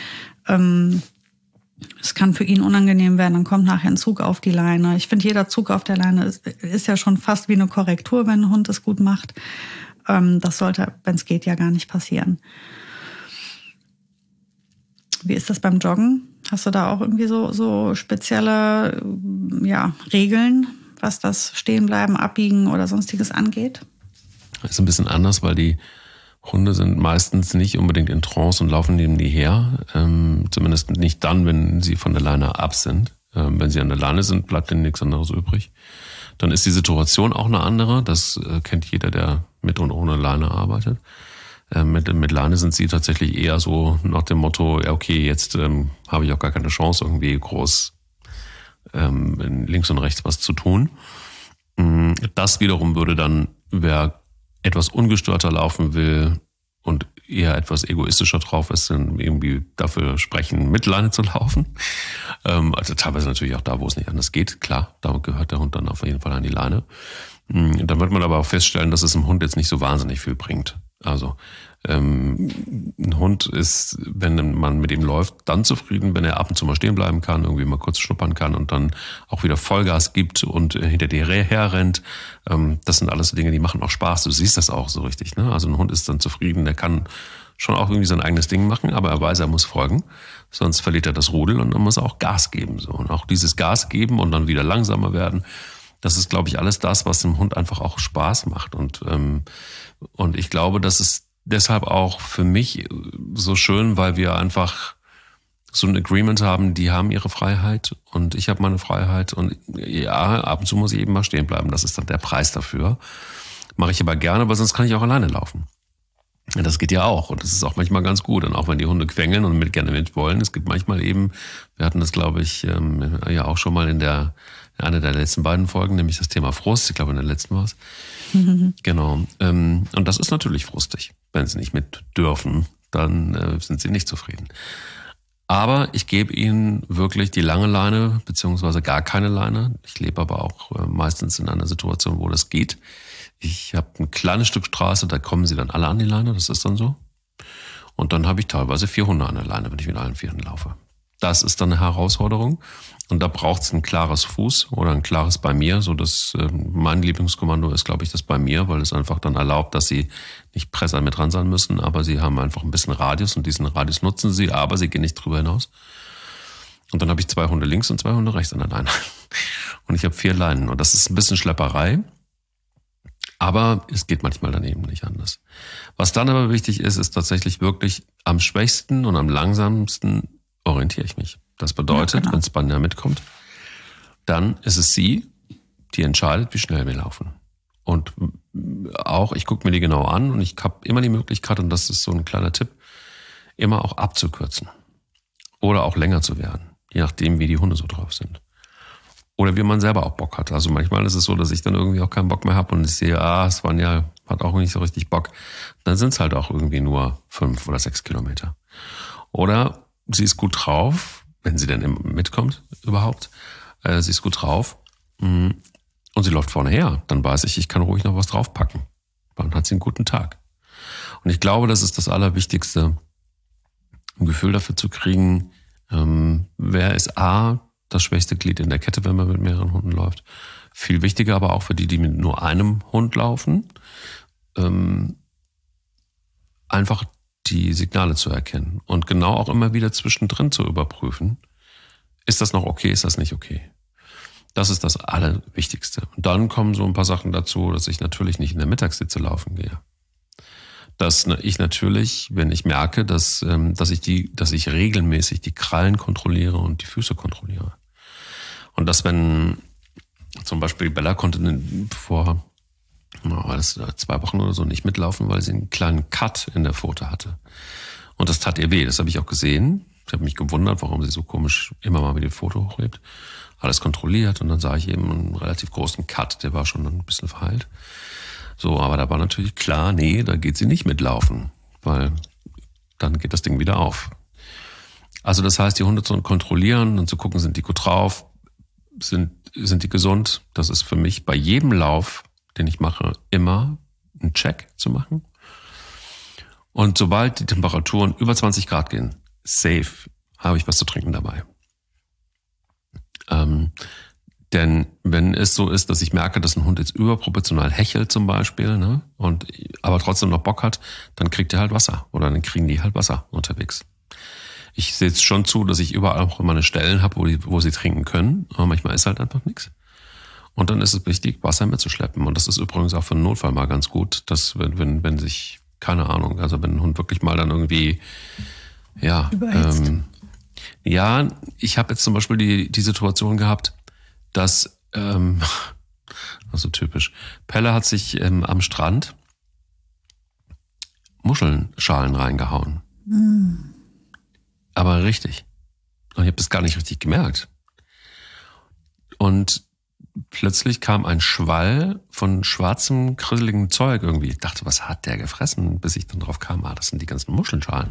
Es kann für ihn unangenehm werden, dann kommt nachher ein Zug auf die Leine. Ich finde, jeder Zug auf der Leine ist ja schon fast wie eine Korrektur, wenn ein Hund es gut macht. Das sollte, wenn es geht, ja gar nicht passieren. Wie ist das beim Joggen? Hast du da auch irgendwie so spezielle Regeln, was das Stehenbleiben, Abbiegen oder Sonstiges angeht? Das ist ein bisschen anders, weil die Hunde sind meistens nicht unbedingt in Trance und laufen neben die her. Zumindest nicht dann, wenn sie von der Leine ab sind. Wenn sie an der Leine sind, bleibt ihnen nichts anderes übrig. Dann ist die Situation auch eine andere. Das kennt jeder, der mit und ohne Leine arbeitet. Mit Leine sind sie tatsächlich eher so nach dem Motto, ja okay, jetzt habe ich auch gar keine Chance, irgendwie groß links und rechts was zu tun. Das wiederum würde dann, wer etwas ungestörter laufen will und eher etwas egoistischer drauf ist, dann irgendwie dafür sprechen, mit Leine zu laufen. Also teilweise natürlich auch da, wo es nicht anders geht. Klar, da gehört der Hund dann auf jeden Fall an die Leine. Dann wird man aber auch feststellen, dass es dem Hund jetzt nicht so wahnsinnig viel bringt. Also ein Hund ist, wenn man mit ihm läuft, dann zufrieden, wenn er ab und zu mal stehen bleiben kann, irgendwie mal kurz schnuppern kann und dann auch wieder Vollgas gibt und hinter dir herrennt. Das sind alles Dinge, die machen auch Spaß. Du siehst das auch so richtig, ne? Also ein Hund ist dann zufrieden, der kann schon auch irgendwie sein eigenes Ding machen, aber er weiß, er muss folgen, sonst verliert er das Rudel und dann muss er auch Gas geben. So. Und auch dieses Gas geben und dann wieder langsamer werden, das ist, glaube ich, alles das, was dem Hund einfach auch Spaß macht. Und ich glaube, das ist deshalb auch für mich so schön, weil wir einfach so ein Agreement haben, die haben ihre Freiheit und ich habe meine Freiheit. Und ja, ab und zu muss ich eben mal stehen bleiben. Das ist dann der Preis dafür. Mache ich aber gerne, weil sonst kann ich auch alleine laufen. Das geht ja auch und das ist auch manchmal ganz gut. Und auch wenn die Hunde quengeln und gerne mit wollen, es gibt manchmal eben, wir hatten das, glaube ich, ja auch schon mal in der Eine der letzten beiden Folgen, nämlich das Thema Frust. Ich glaube, in der letzten war es. Genau. Und das ist natürlich frustig. Wenn sie nicht mit dürfen, dann sind sie nicht zufrieden. Aber ich gebe ihnen wirklich die lange Leine, beziehungsweise gar keine Leine. Ich lebe aber auch meistens in einer Situation, wo das geht. Ich habe ein kleines Stück Straße, da kommen sie dann alle an die Leine, das ist dann so. Und dann habe ich teilweise 4 Hunde an der Leine, wenn ich mit allen 4 laufe. Das ist dann eine Herausforderung. Und da braucht es ein klares Fuß oder ein klares bei mir, so dass mein Lieblingskommando ist, glaube ich, das bei mir, weil es einfach dann erlaubt, dass sie nicht presser mit dran sein müssen, aber sie haben einfach ein bisschen Radius und diesen Radius nutzen sie, aber sie gehen nicht drüber hinaus. Und dann habe ich 2 Hunde links und 2 Hunde rechts an der Leine. Und ich habe 4 Leinen und das ist ein bisschen Schlepperei, aber es geht manchmal dann eben nicht anders. Was dann aber wichtig ist, ist tatsächlich wirklich am schwächsten und am langsamsten orientiere ich mich. Das bedeutet, wenn Spanier mitkommt, dann ist es sie, die entscheidet, wie schnell wir laufen. Und auch, ich gucke mir die genau an und ich habe immer die Möglichkeit, und das ist so ein kleiner Tipp, immer auch abzukürzen. Oder auch länger zu werden, je nachdem, wie die Hunde so drauf sind. Oder wie man selber auch Bock hat. Also manchmal ist es so, dass ich dann irgendwie auch keinen Bock mehr habe und ich sehe, Spanier hat auch nicht so richtig Bock. Dann sind es halt auch irgendwie nur 5 oder 6 Kilometer. Oder sie ist gut drauf, wenn sie denn mitkommt überhaupt. Sie ist gut drauf und sie läuft vorne her. Dann weiß ich kann ruhig noch was draufpacken. Dann hat sie einen guten Tag. Und ich glaube, das ist das Allerwichtigste, ein Gefühl dafür zu kriegen, wer ist das schwächste Glied in der Kette, wenn man mit mehreren Hunden läuft. Viel wichtiger aber auch für die mit nur einem Hund laufen, einfach die Signale zu erkennen und genau auch immer wieder zwischendrin zu überprüfen, ist das noch okay, ist das nicht okay. Das ist das Allerwichtigste. Und dann kommen so ein paar Sachen dazu, dass ich natürlich nicht in der Mittagssitze laufen gehe. Dass ich natürlich, wenn ich merke, dass ich regelmäßig die Krallen kontrolliere und die Füße kontrolliere. Und dass wenn zum Beispiel Bella konnte vor 2 Wochen oder so nicht mitlaufen, weil sie einen kleinen Cut in der Pfote hatte. Und das tat ihr weh, das habe ich auch gesehen. Ich habe mich gewundert, warum sie so komisch immer mal wieder die Pfote hochhebt. Alles kontrolliert und dann sah ich eben einen relativ großen Cut, der war schon ein bisschen verheilt. So, aber da war natürlich klar, nee, da geht sie nicht mitlaufen, weil dann geht das Ding wieder auf. Also das heißt, die Hunde zu kontrollieren und zu gucken, sind die gut drauf, sind die gesund. Das ist für mich bei jedem Lauf, den ich mache, immer einen Check zu machen. Und sobald die Temperaturen über 20 Grad gehen, safe, habe ich was zu trinken dabei. Denn wenn es so ist, dass ich merke, dass ein Hund jetzt überproportional hechelt zum Beispiel, ne, aber trotzdem noch Bock hat, dann kriegt er halt Wasser oder dann kriegen die halt Wasser unterwegs. Ich sehe jetzt schon zu, dass ich überall auch immer eine Stellen habe, wo sie trinken können, aber manchmal ist halt einfach nichts. Und dann ist es wichtig, Wasser mitzuschleppen. Und das ist übrigens auch für einen Notfall mal ganz gut, dass wenn sich, keine Ahnung, also wenn ein Hund wirklich mal dann irgendwie, überhitzt. Ich habe jetzt zum Beispiel die Situation gehabt, dass, also typisch, Pelle hat sich am Strand Muschelschalen reingehauen. Aber richtig. Und ich habe das gar nicht richtig gemerkt. Und plötzlich kam ein Schwall von schwarzem, krisseligem Zeug irgendwie. Ich dachte, was hat der gefressen? Bis ich dann drauf kam, das sind die ganzen Muschelschalen.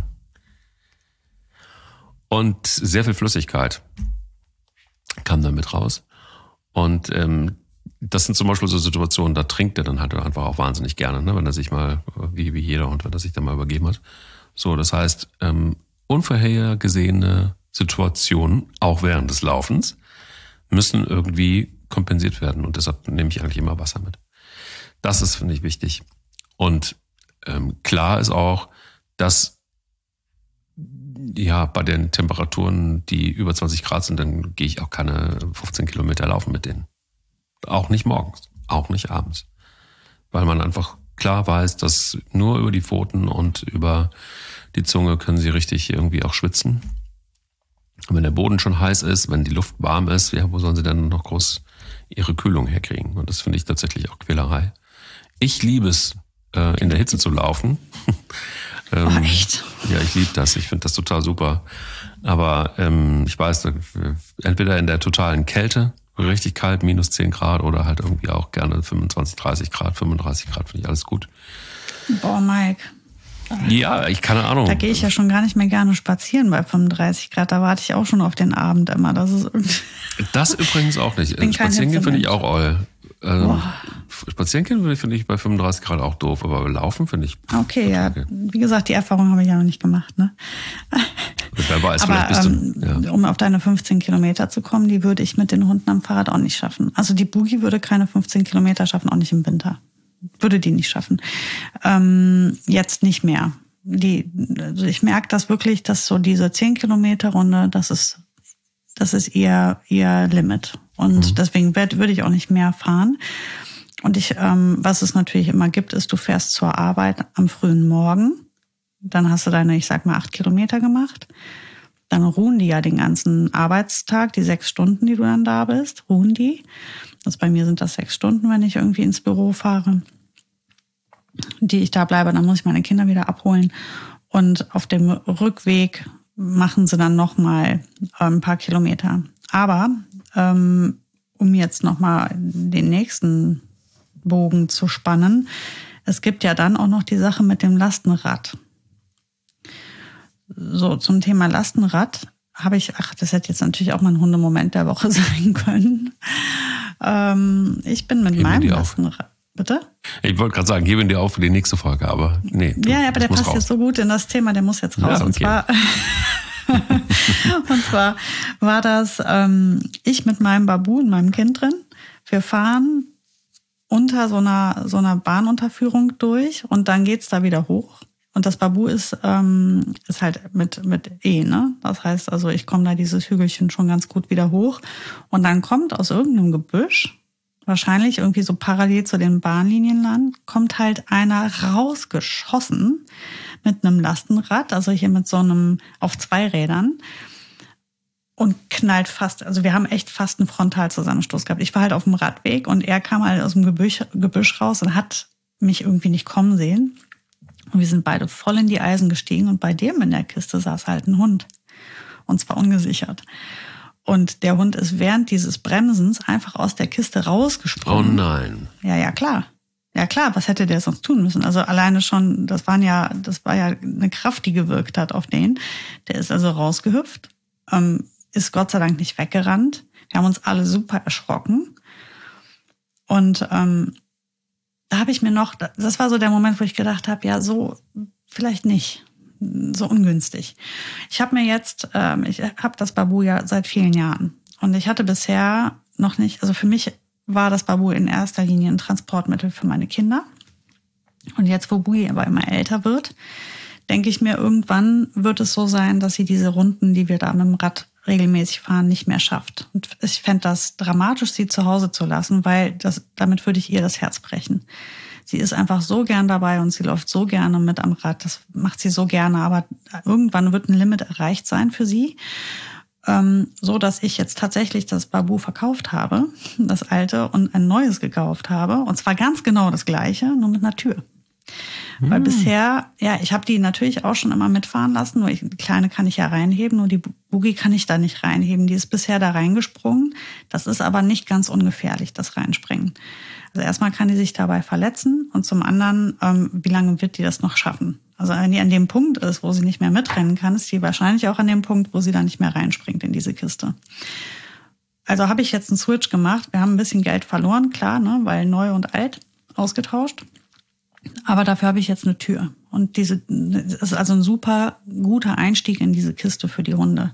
Und sehr viel Flüssigkeit kam da mit raus. Und das sind zum Beispiel so Situationen, da trinkt er dann halt einfach auch wahnsinnig gerne, ne? Wenn er sich mal, wie jeder Hund, wenn er sich da mal übergeben hat. So, das heißt, unvorhergesehene Situationen, auch während des Laufens, müssen irgendwie kompensiert werden. Und deshalb nehme ich eigentlich immer Wasser mit. Das ist, finde ich, wichtig. Und klar ist auch, dass bei den Temperaturen, die über 20 Grad sind, dann gehe ich auch keine 15 Kilometer laufen mit denen. Auch nicht morgens, auch nicht abends. Weil man einfach klar weiß, dass nur über die Pfoten und über die Zunge können sie richtig irgendwie auch schwitzen. Und wenn der Boden schon heiß ist, wenn die Luft warm ist, wo sollen sie dann noch groß ihre Kühlung herkriegen? Und das finde ich tatsächlich auch Quälerei. Ich liebe es, in der Hitze zu laufen. Echt? Ja, ich liebe das. Ich finde das total super. Aber ich weiß, entweder in der totalen Kälte, richtig kalt, minus 10 Grad oder halt irgendwie auch gerne 25, 30 Grad, 35 Grad, finde ich alles gut. Boah, Mike. Ja, keine Ahnung. Da gehe ich ja schon gar nicht mehr gerne spazieren bei 35 Grad. Da warte ich auch schon auf den Abend immer. Das übrigens auch nicht. Spazieren gehen finde ich auch all. Spazieren gehen finde ich bei 35 Grad auch doof, aber laufen finde ich. Okay, ja. Wie gesagt, die Erfahrung habe ich ja noch nicht gemacht. Ne? Wer weiß, aber vielleicht bist du, um auf deine 15 Kilometer zu kommen, die würde ich mit den Hunden am Fahrrad auch nicht schaffen. Also die Boogie würde keine 15 Kilometer schaffen, auch nicht im Winter. Würde die nicht schaffen. Jetzt nicht mehr. Also ich merke das wirklich, dass so diese 10-Kilometer-Runde, das ist eher Limit. Und deswegen würde ich auch nicht mehr fahren. Und was es natürlich immer gibt, ist, du fährst zur Arbeit am frühen Morgen. Dann hast du deine, ich sag mal, 8 Kilometer gemacht. Dann ruhen die ja den ganzen Arbeitstag, die 6 Stunden, die du dann da bist, ruhen die. Also bei mir sind das 6 Stunden, wenn ich irgendwie ins Büro fahre, die ich da bleibe. Dann muss ich meine Kinder wieder abholen. Und auf dem Rückweg machen sie dann nochmal ein paar Kilometer. Aber um jetzt nochmal den nächsten Bogen zu spannen, es gibt ja dann auch noch die Sache mit dem Lastenrad. So, zum Thema Lastenrad habe ich, das hätte jetzt natürlich auch mal ein Hundemoment der Woche sein können. Ich bin mit meinem Lastenrad. Bitte? Ich wollte gerade sagen, gebe ihn dir auf für die nächste Folge, aber nee. Ja, aber der passt jetzt so gut in das Thema, der muss jetzt raus. Ja, okay. Und zwar war das ich mit meinem Babu und meinem Kind drin. Wir fahren unter so einer Bahnunterführung durch und dann geht's da wieder hoch. Und das Babu ist halt mit ne? Das heißt, also ich komme da dieses Hügelchen schon ganz gut wieder hoch. Und dann kommt aus irgendeinem Gebüsch, wahrscheinlich irgendwie so parallel zu den Bahnlinien lang, kommt halt einer rausgeschossen mit einem Lastenrad, also hier mit so einem auf 2 Rädern und knallt fast, also wir haben echt fast einen Frontalzusammenstoß gehabt. Ich war halt auf dem Radweg und er kam halt aus dem Gebüsch raus und hat mich irgendwie nicht kommen sehen. Und wir sind beide voll in die Eisen gestiegen und bei dem in der Kiste saß halt ein Hund. Und zwar ungesichert. Und der Hund ist während dieses Bremsens einfach aus der Kiste rausgesprungen. Oh nein. Ja, klar. Ja klar, was hätte der sonst tun müssen? Also alleine schon, das war ja eine Kraft, die gewirkt hat auf den. Der ist also rausgehüpft, ist Gott sei Dank nicht weggerannt. Wir haben uns alle super erschrocken. Und da habe ich mir noch, das war so der Moment, wo ich gedacht habe, ja, so vielleicht nicht. So ungünstig. Ich habe mir jetzt, ich habe das Babu ja seit vielen Jahren. Und ich hatte bisher noch nicht, also für mich war das Babu in erster Linie ein Transportmittel für meine Kinder. Und jetzt, wo Bui aber immer älter wird, denke ich mir, irgendwann wird es so sein, dass sie diese Runden, die wir da mit dem Rad regelmäßig fahren, nicht mehr schafft. Und ich fände das dramatisch, sie zu Hause zu lassen, weil damit würde ich ihr das Herz brechen. Sie ist einfach so gern dabei und sie läuft so gerne mit am Rad. Das macht sie so gerne, aber irgendwann wird ein Limit erreicht sein für sie. So dass ich jetzt tatsächlich das Babu verkauft habe, das alte, und ein neues gekauft habe. Und zwar ganz genau das gleiche, nur mit einer Tür. Weil bisher, ja, ich habe die natürlich auch schon immer mitfahren lassen, nur die Kleine kann ich ja reinheben, nur die Boogie kann ich da nicht reinheben. Die ist bisher da reingesprungen. Das ist aber nicht ganz ungefährlich, das Reinspringen. Also erstmal kann die sich dabei verletzen und zum anderen, wie lange wird die das noch schaffen? Also wenn die an dem Punkt ist, wo sie nicht mehr mitrennen kann, ist die wahrscheinlich auch an dem Punkt, wo sie da nicht mehr reinspringt in diese Kiste. Also habe ich jetzt einen Switch gemacht. Wir haben ein bisschen Geld verloren, klar, ne, weil neu und alt ausgetauscht. Aber dafür habe ich jetzt eine Tür. Und das ist also ein super guter Einstieg in diese Kiste für die Hunde.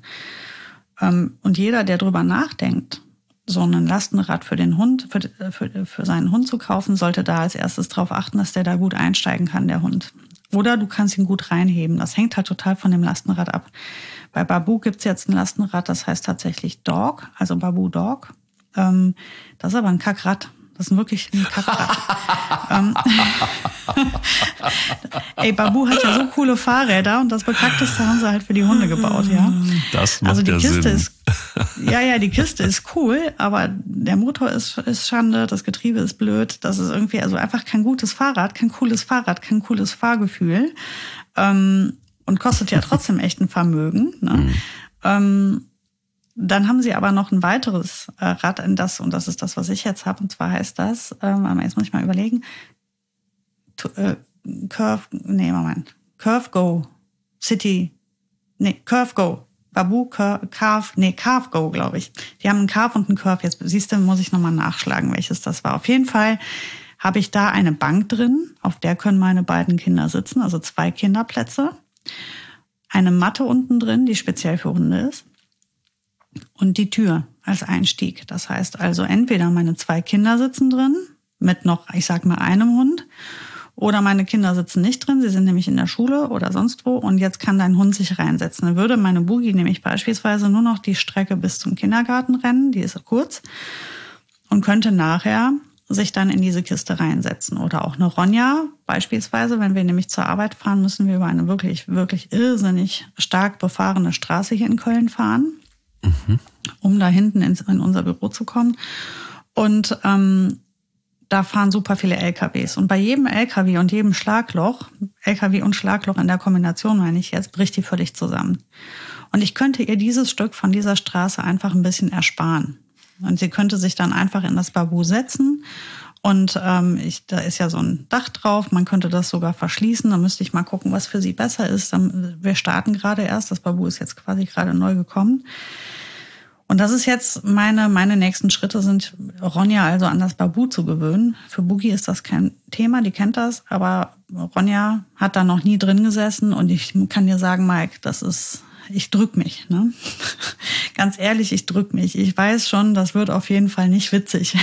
Und jeder, der drüber nachdenkt, so ein Lastenrad für den Hund, für seinen Hund zu kaufen, sollte da als erstes drauf achten, dass der da gut einsteigen kann, der Hund. Oder du kannst ihn gut reinheben. Das hängt halt total von dem Lastenrad ab. Bei Babu gibt's jetzt ein Lastenrad, das heißt tatsächlich Dog, also Babu Dog. Das ist aber ein Kackrad. Das ist wirklich ein Kackrad. Ey, Babu hat ja so coole Fahrräder und das Bekackteste haben sie halt für die Hunde gebaut, ja. Das macht also die ja Kiste Sinn. die Kiste ist cool, aber der Motor ist Schande, das Getriebe ist blöd, das ist irgendwie also einfach kein gutes Fahrrad, kein cooles Fahrgefühl und kostet ja trotzdem echt ein Vermögen. Ne? Dann haben sie aber noch ein weiteres Rad in das, und das ist das, was ich jetzt habe. Und zwar heißt das, jetzt muss ich mal überlegen, Curve Go, Curve Go. Baboo, Carve Go, glaube ich. Die haben einen Carve und einen Curve. Jetzt siehst du, muss ich nochmal nachschlagen, welches das war. Auf jeden Fall habe ich da eine Bank drin, auf der können meine beiden Kinder sitzen, also 2 Kinderplätze. Eine Matte unten drin, die speziell für Hunde ist. Und die Tür als Einstieg. Das heißt also, entweder meine 2 Kinder sitzen drin, mit noch, ich sag mal, einem Hund, oder meine Kinder sitzen nicht drin, sie sind nämlich in der Schule oder sonst wo, und jetzt kann dein Hund sich reinsetzen. Dann würde meine Boogie nämlich beispielsweise nur noch die Strecke bis zum Kindergarten rennen, die ist kurz, und könnte nachher sich dann in diese Kiste reinsetzen. Oder auch eine Ronja beispielsweise, wenn wir nämlich zur Arbeit fahren, müssen wir über eine wirklich, wirklich irrsinnig stark befahrene Straße hier in Köln fahren, um da hinten in unser Büro zu kommen. Und da fahren super viele LKWs. Und bei jedem LKW und jedem Schlagloch, LKW und Schlagloch in der Kombination, meine ich jetzt, bricht die völlig zusammen. Und ich könnte ihr dieses Stück von dieser Straße einfach ein bisschen ersparen. Und sie könnte sich dann einfach in das Baboo setzen. Und da ist ja so ein Dach drauf. Man könnte das sogar verschließen. Dann müsste ich mal gucken, was für sie besser ist. Wir starten gerade erst. Das Baboo ist jetzt quasi gerade neu gekommen. Und das ist jetzt meine nächsten Schritte sind, Ronja also an das Baboo zu gewöhnen. Für Boogie ist das kein Thema, die kennt das. Aber Ronja hat da noch nie drin gesessen. Und ich kann dir sagen, Mike, ich drück mich. Ne? Ganz ehrlich, ich drück mich. Ich weiß schon, das wird auf jeden Fall nicht witzig.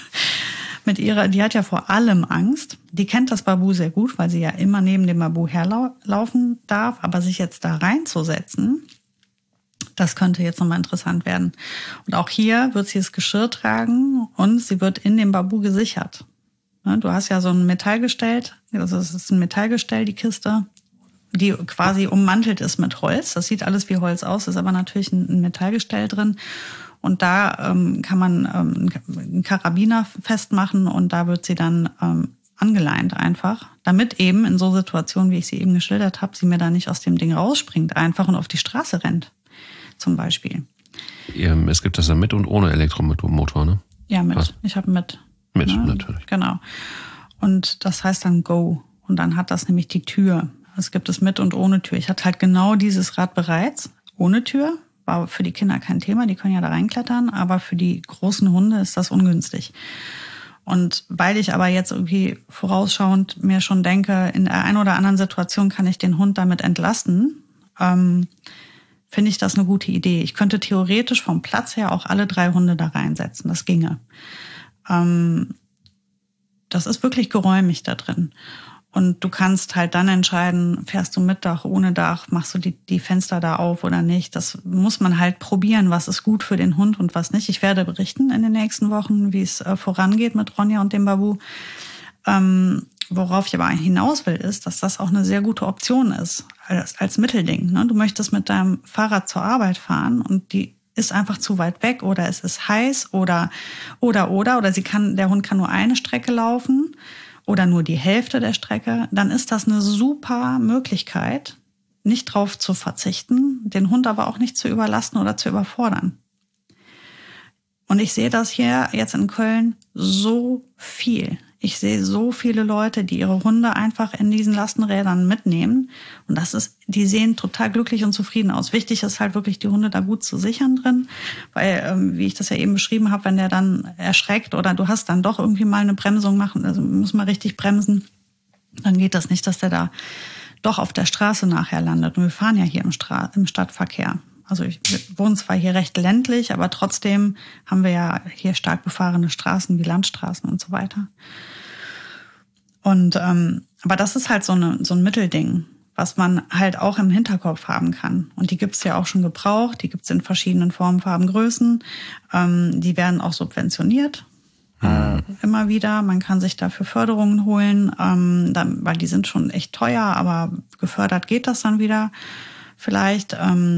Die hat ja vor allem Angst. Die kennt das Baboo sehr gut, weil sie ja immer neben dem Baboo herlaufen darf. Aber sich jetzt da reinzusetzen, das könnte jetzt nochmal interessant werden. Und auch hier wird sie das Geschirr tragen und sie wird in dem Baboo gesichert. Du hast ja so ein Metallgestell, also es ist ein Metallgestell, die Kiste, die quasi ummantelt ist mit Holz. Das sieht alles wie Holz aus, ist aber natürlich ein Metallgestell drin. Und da kann man einen Karabiner festmachen und da wird sie dann angeleint einfach, damit eben in so Situationen, wie ich sie eben geschildert habe, sie mir da nicht aus dem Ding rausspringt einfach und auf die Straße rennt. Zum Beispiel. Es gibt das ja mit und ohne Elektromotor, ne? Ja, mit. Was? Ich habe mit. Mit, ne? Natürlich. Genau. Und das heißt dann Go. Und dann hat das nämlich die Tür. Es gibt es mit und ohne Tür. Ich hatte halt genau dieses Rad bereits. Ohne Tür. War für die Kinder kein Thema. Die können ja da reinklettern. Aber für die großen Hunde ist das ungünstig. Und weil ich aber jetzt irgendwie vorausschauend mir schon denke, in der einen oder anderen Situation kann ich den Hund damit entlasten, finde ich das eine gute Idee. Ich könnte theoretisch vom Platz her auch alle 3 Hunde da reinsetzen. Das ginge. Das ist wirklich geräumig da drin. Und du kannst halt dann entscheiden, fährst du mit Dach, ohne Dach, machst du die Fenster da auf oder nicht. Das muss man halt probieren, was ist gut für den Hund und was nicht. Ich werde berichten in den nächsten Wochen, wie es vorangeht mit Ronja und dem Baboo. Worauf ich aber hinaus will, ist, dass das auch eine sehr gute Option ist, als Mittelding. Ne? Du möchtest mit deinem Fahrrad zur Arbeit fahren und die ist einfach zu weit weg oder es ist heiß oder der Hund kann nur eine Strecke laufen oder nur die Hälfte der Strecke. Dann ist das eine super Möglichkeit, nicht drauf zu verzichten, den Hund aber auch nicht zu überlasten oder zu überfordern. Und ich sehe das hier jetzt in Köln so viel. Ich sehe so viele Leute, die ihre Hunde einfach in diesen Lastenrädern mitnehmen. Und die sehen total glücklich und zufrieden aus. Wichtig ist halt wirklich, die Hunde da gut zu sichern drin. Weil, wie ich das ja eben beschrieben habe, wenn der dann erschreckt oder du hast dann doch irgendwie mal eine Bremsung machen, also muss man richtig bremsen, dann geht das nicht, dass der da doch auf der Straße nachher landet. Und wir fahren ja hier im Stadtverkehr. Also wir wohnen zwar hier recht ländlich, aber trotzdem haben wir ja hier stark befahrene Straßen wie Landstraßen und so weiter. Und aber das ist halt so ein Mittelding, was man halt auch im Hinterkopf haben kann. Und die gibt's ja auch schon gebraucht, die gibt's in verschiedenen Formen, Farben, Größen. Die werden auch subventioniert. Immer wieder. Man kann sich dafür Förderungen holen, weil die sind schon echt teuer, aber gefördert geht das dann wieder vielleicht.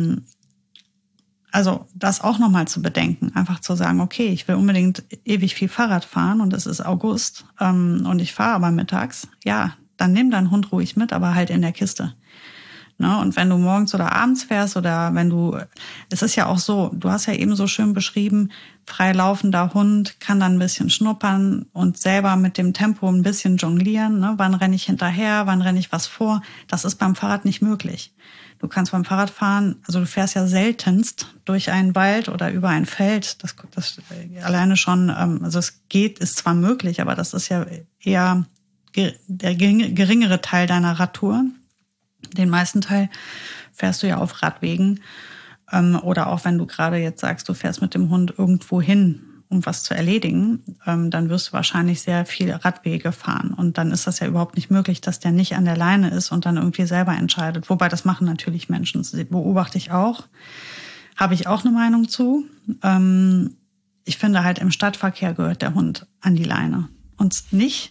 Also das auch nochmal zu bedenken, einfach zu sagen, okay, ich will unbedingt ewig viel Fahrrad fahren und es ist August und ich fahre aber mittags. Ja, dann nimm deinen Hund ruhig mit, aber halt in der Kiste. Ne? Und wenn du morgens oder abends fährst oder es ist ja auch so, du hast ja eben so schön beschrieben, frei laufender Hund kann dann ein bisschen schnuppern und selber mit dem Tempo ein bisschen jonglieren. Ne? Wann renne ich hinterher, wann renne ich was vor? Das ist beim Fahrrad nicht möglich. Du kannst beim Fahrradfahren, also du fährst ja seltenst durch einen Wald oder über ein Feld. Das alleine schon, also es ist zwar möglich, aber das ist ja eher der geringere Teil deiner Radtour. Den meisten Teil fährst du ja auf Radwegen. Oder auch wenn du gerade jetzt sagst, du fährst mit dem Hund irgendwo hin, um was zu erledigen, dann wirst du wahrscheinlich sehr viel Radwege fahren. Und dann ist das ja überhaupt nicht möglich, dass der nicht an der Leine ist und dann irgendwie selber entscheidet. Wobei, das machen natürlich Menschen. Das beobachte ich auch. Habe ich auch eine Meinung zu. Ich finde halt, im Stadtverkehr gehört der Hund an die Leine. Und nicht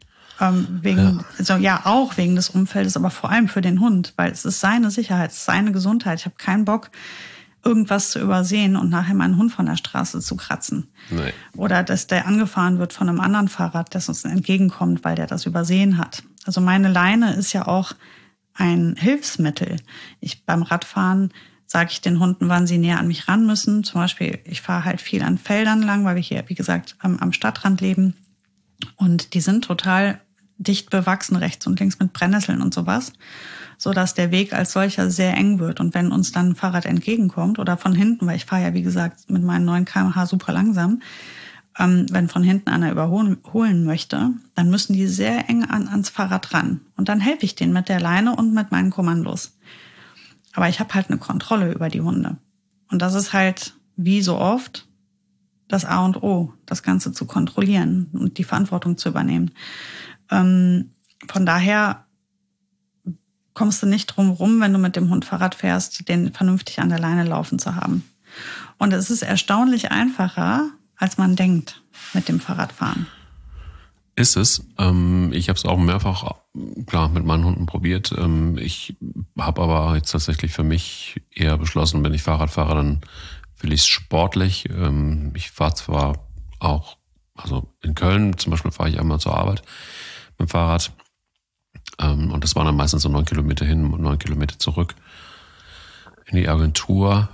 auch wegen des Umfeldes, aber vor allem für den Hund, weil es ist seine Sicherheit, es ist seine Gesundheit. Ich habe keinen Bock, irgendwas zu übersehen und nachher meinen Hund von der Straße zu kratzen. Nee. Oder dass der angefahren wird von einem anderen Fahrrad, das uns entgegenkommt, weil der das übersehen hat. Also meine Leine ist ja auch ein Hilfsmittel. Beim Radfahren sage ich den Hunden, wann sie näher an mich ran müssen. Zum Beispiel, ich fahre halt viel an Feldern lang, weil wir hier, wie gesagt, am Stadtrand leben. Und die sind total dicht bewachsen, rechts und links mit Brennnesseln und sowas, sodass der Weg als solcher sehr eng wird. Und wenn uns dann ein Fahrrad entgegenkommt oder von hinten, weil ich fahre ja, wie gesagt, mit meinen 9 km/h super langsam, wenn von hinten einer überholen möchte, dann müssen die sehr eng ans Fahrrad ran. Und dann helfe ich denen mit der Leine und mit meinen Kommandos. Aber ich habe halt eine Kontrolle über die Hunde. Und das ist halt, wie so oft, das A und O, das Ganze zu kontrollieren und die Verantwortung zu übernehmen. Von daher kommst du nicht drum rum, wenn du mit dem Hund Fahrrad fährst, den vernünftig an der Leine laufen zu haben. Und es ist erstaunlich einfacher, als man denkt, mit dem Fahrradfahren. Ist es. Ich habe es auch mehrfach, klar, mit meinen Hunden probiert. Ich habe aber jetzt tatsächlich für mich eher beschlossen, wenn ich Fahrrad fahre, dann will ich es sportlich. Ich fahre zwar auch, also in Köln zum Beispiel fahre ich einmal zur Arbeit mit dem Fahrrad. Und das waren dann meistens so 9 Kilometer hin und 9 Kilometer zurück in die Agentur.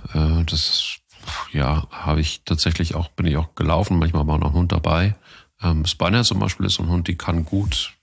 Bin ich auch gelaufen, manchmal war noch ein Hund dabei. Spanier zum Beispiel ist so ein Hund, die konnte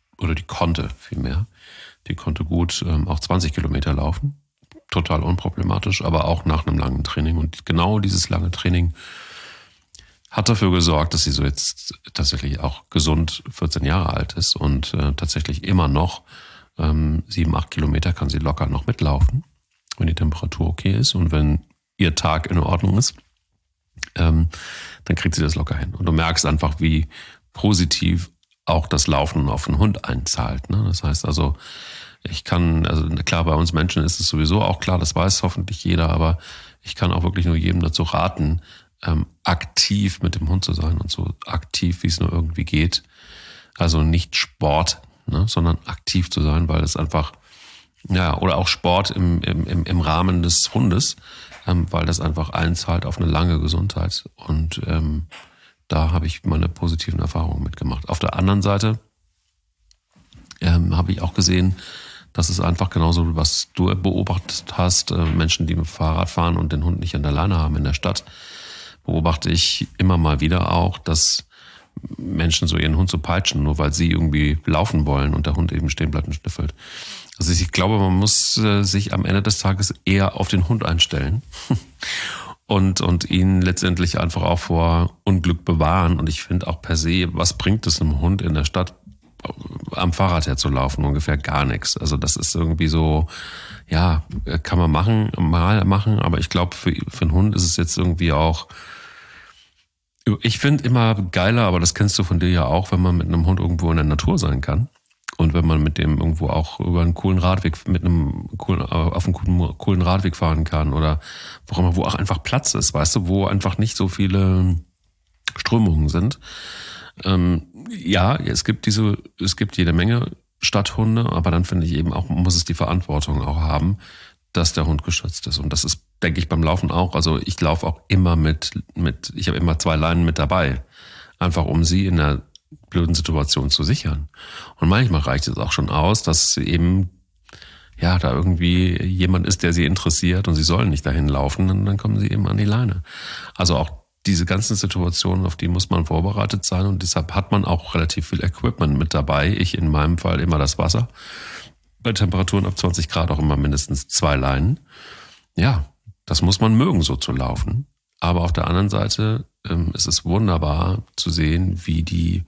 gut auch 20 Kilometer laufen. Total unproblematisch, aber auch nach einem langen Training. Und genau dieses lange Training hat dafür gesorgt, dass sie so jetzt tatsächlich auch gesund 14 Jahre alt ist und tatsächlich immer noch 7-8 Kilometer kann sie locker noch mitlaufen, wenn die Temperatur okay ist und wenn ihr Tag in Ordnung ist, dann kriegt sie das locker hin. Und du merkst einfach, wie positiv auch das Laufen auf den Hund einzahlt. Ne? Das heißt also, klar, bei uns Menschen ist es sowieso auch klar, das weiß hoffentlich jeder, aber ich kann auch wirklich nur jedem dazu raten, aktiv mit dem Hund zu sein und so aktiv, wie es nur irgendwie geht. Also nicht Sport, ne, sondern aktiv zu sein, weil es einfach, oder auch Sport im Rahmen des Hundes, weil das einfach einzahlt auf eine lange Gesundheit. Und da habe ich meine positiven Erfahrungen mitgemacht. Auf der anderen Seite habe ich auch gesehen, dass es einfach genauso, was du beobachtet hast, Menschen, die mit Fahrrad fahren und den Hund nicht an der Leine haben in der Stadt, beobachte ich immer mal wieder auch, dass Menschen so ihren Hund so peitschen, nur weil sie irgendwie laufen wollen und der Hund eben stehen bleibt und schnüffelt. Also ich glaube, man muss sich am Ende des Tages eher auf den Hund einstellen und ihn letztendlich einfach auch vor Unglück bewahren. Und ich finde auch per se, was bringt es einem Hund in der Stadt am Fahrrad herzulaufen? Ungefähr gar nichts. Also das ist irgendwie so, ja, kann man mal machen, aber ich glaube, für einen Hund ist es jetzt irgendwie auch, ich finde immer geiler, aber das kennst du von dir ja auch, wenn man mit einem Hund irgendwo in der Natur sein kann. Und wenn man mit dem irgendwo auch über einen coolen Radweg, auf einen coolen Radweg fahren kann oder wo auch einfach Platz ist, weißt du, wo einfach nicht so viele Strömungen sind. Es gibt jede Menge Stadthunde, aber dann finde ich eben auch, muss es die Verantwortung auch haben, dass der Hund geschützt ist. Und das ist, denke ich, beim Laufen auch. Also ich laufe auch immer ich habe immer 2 Leinen mit dabei, einfach um sie in der blöden Situation zu sichern. Und manchmal reicht es auch schon aus, dass eben, ja, da irgendwie jemand ist, der sie interessiert und sie sollen nicht dahin laufen, und dann kommen sie eben an die Leine. Also auch diese ganzen Situationen, auf die muss man vorbereitet sein, und deshalb hat man auch relativ viel Equipment mit dabei. Ich in meinem Fall immer das Wasser. Bei Temperaturen ab 20 Grad auch immer mindestens 2 Leinen. Ja, das muss man mögen, so zu laufen. Aber auf der anderen Seite ist es wunderbar zu sehen, wie die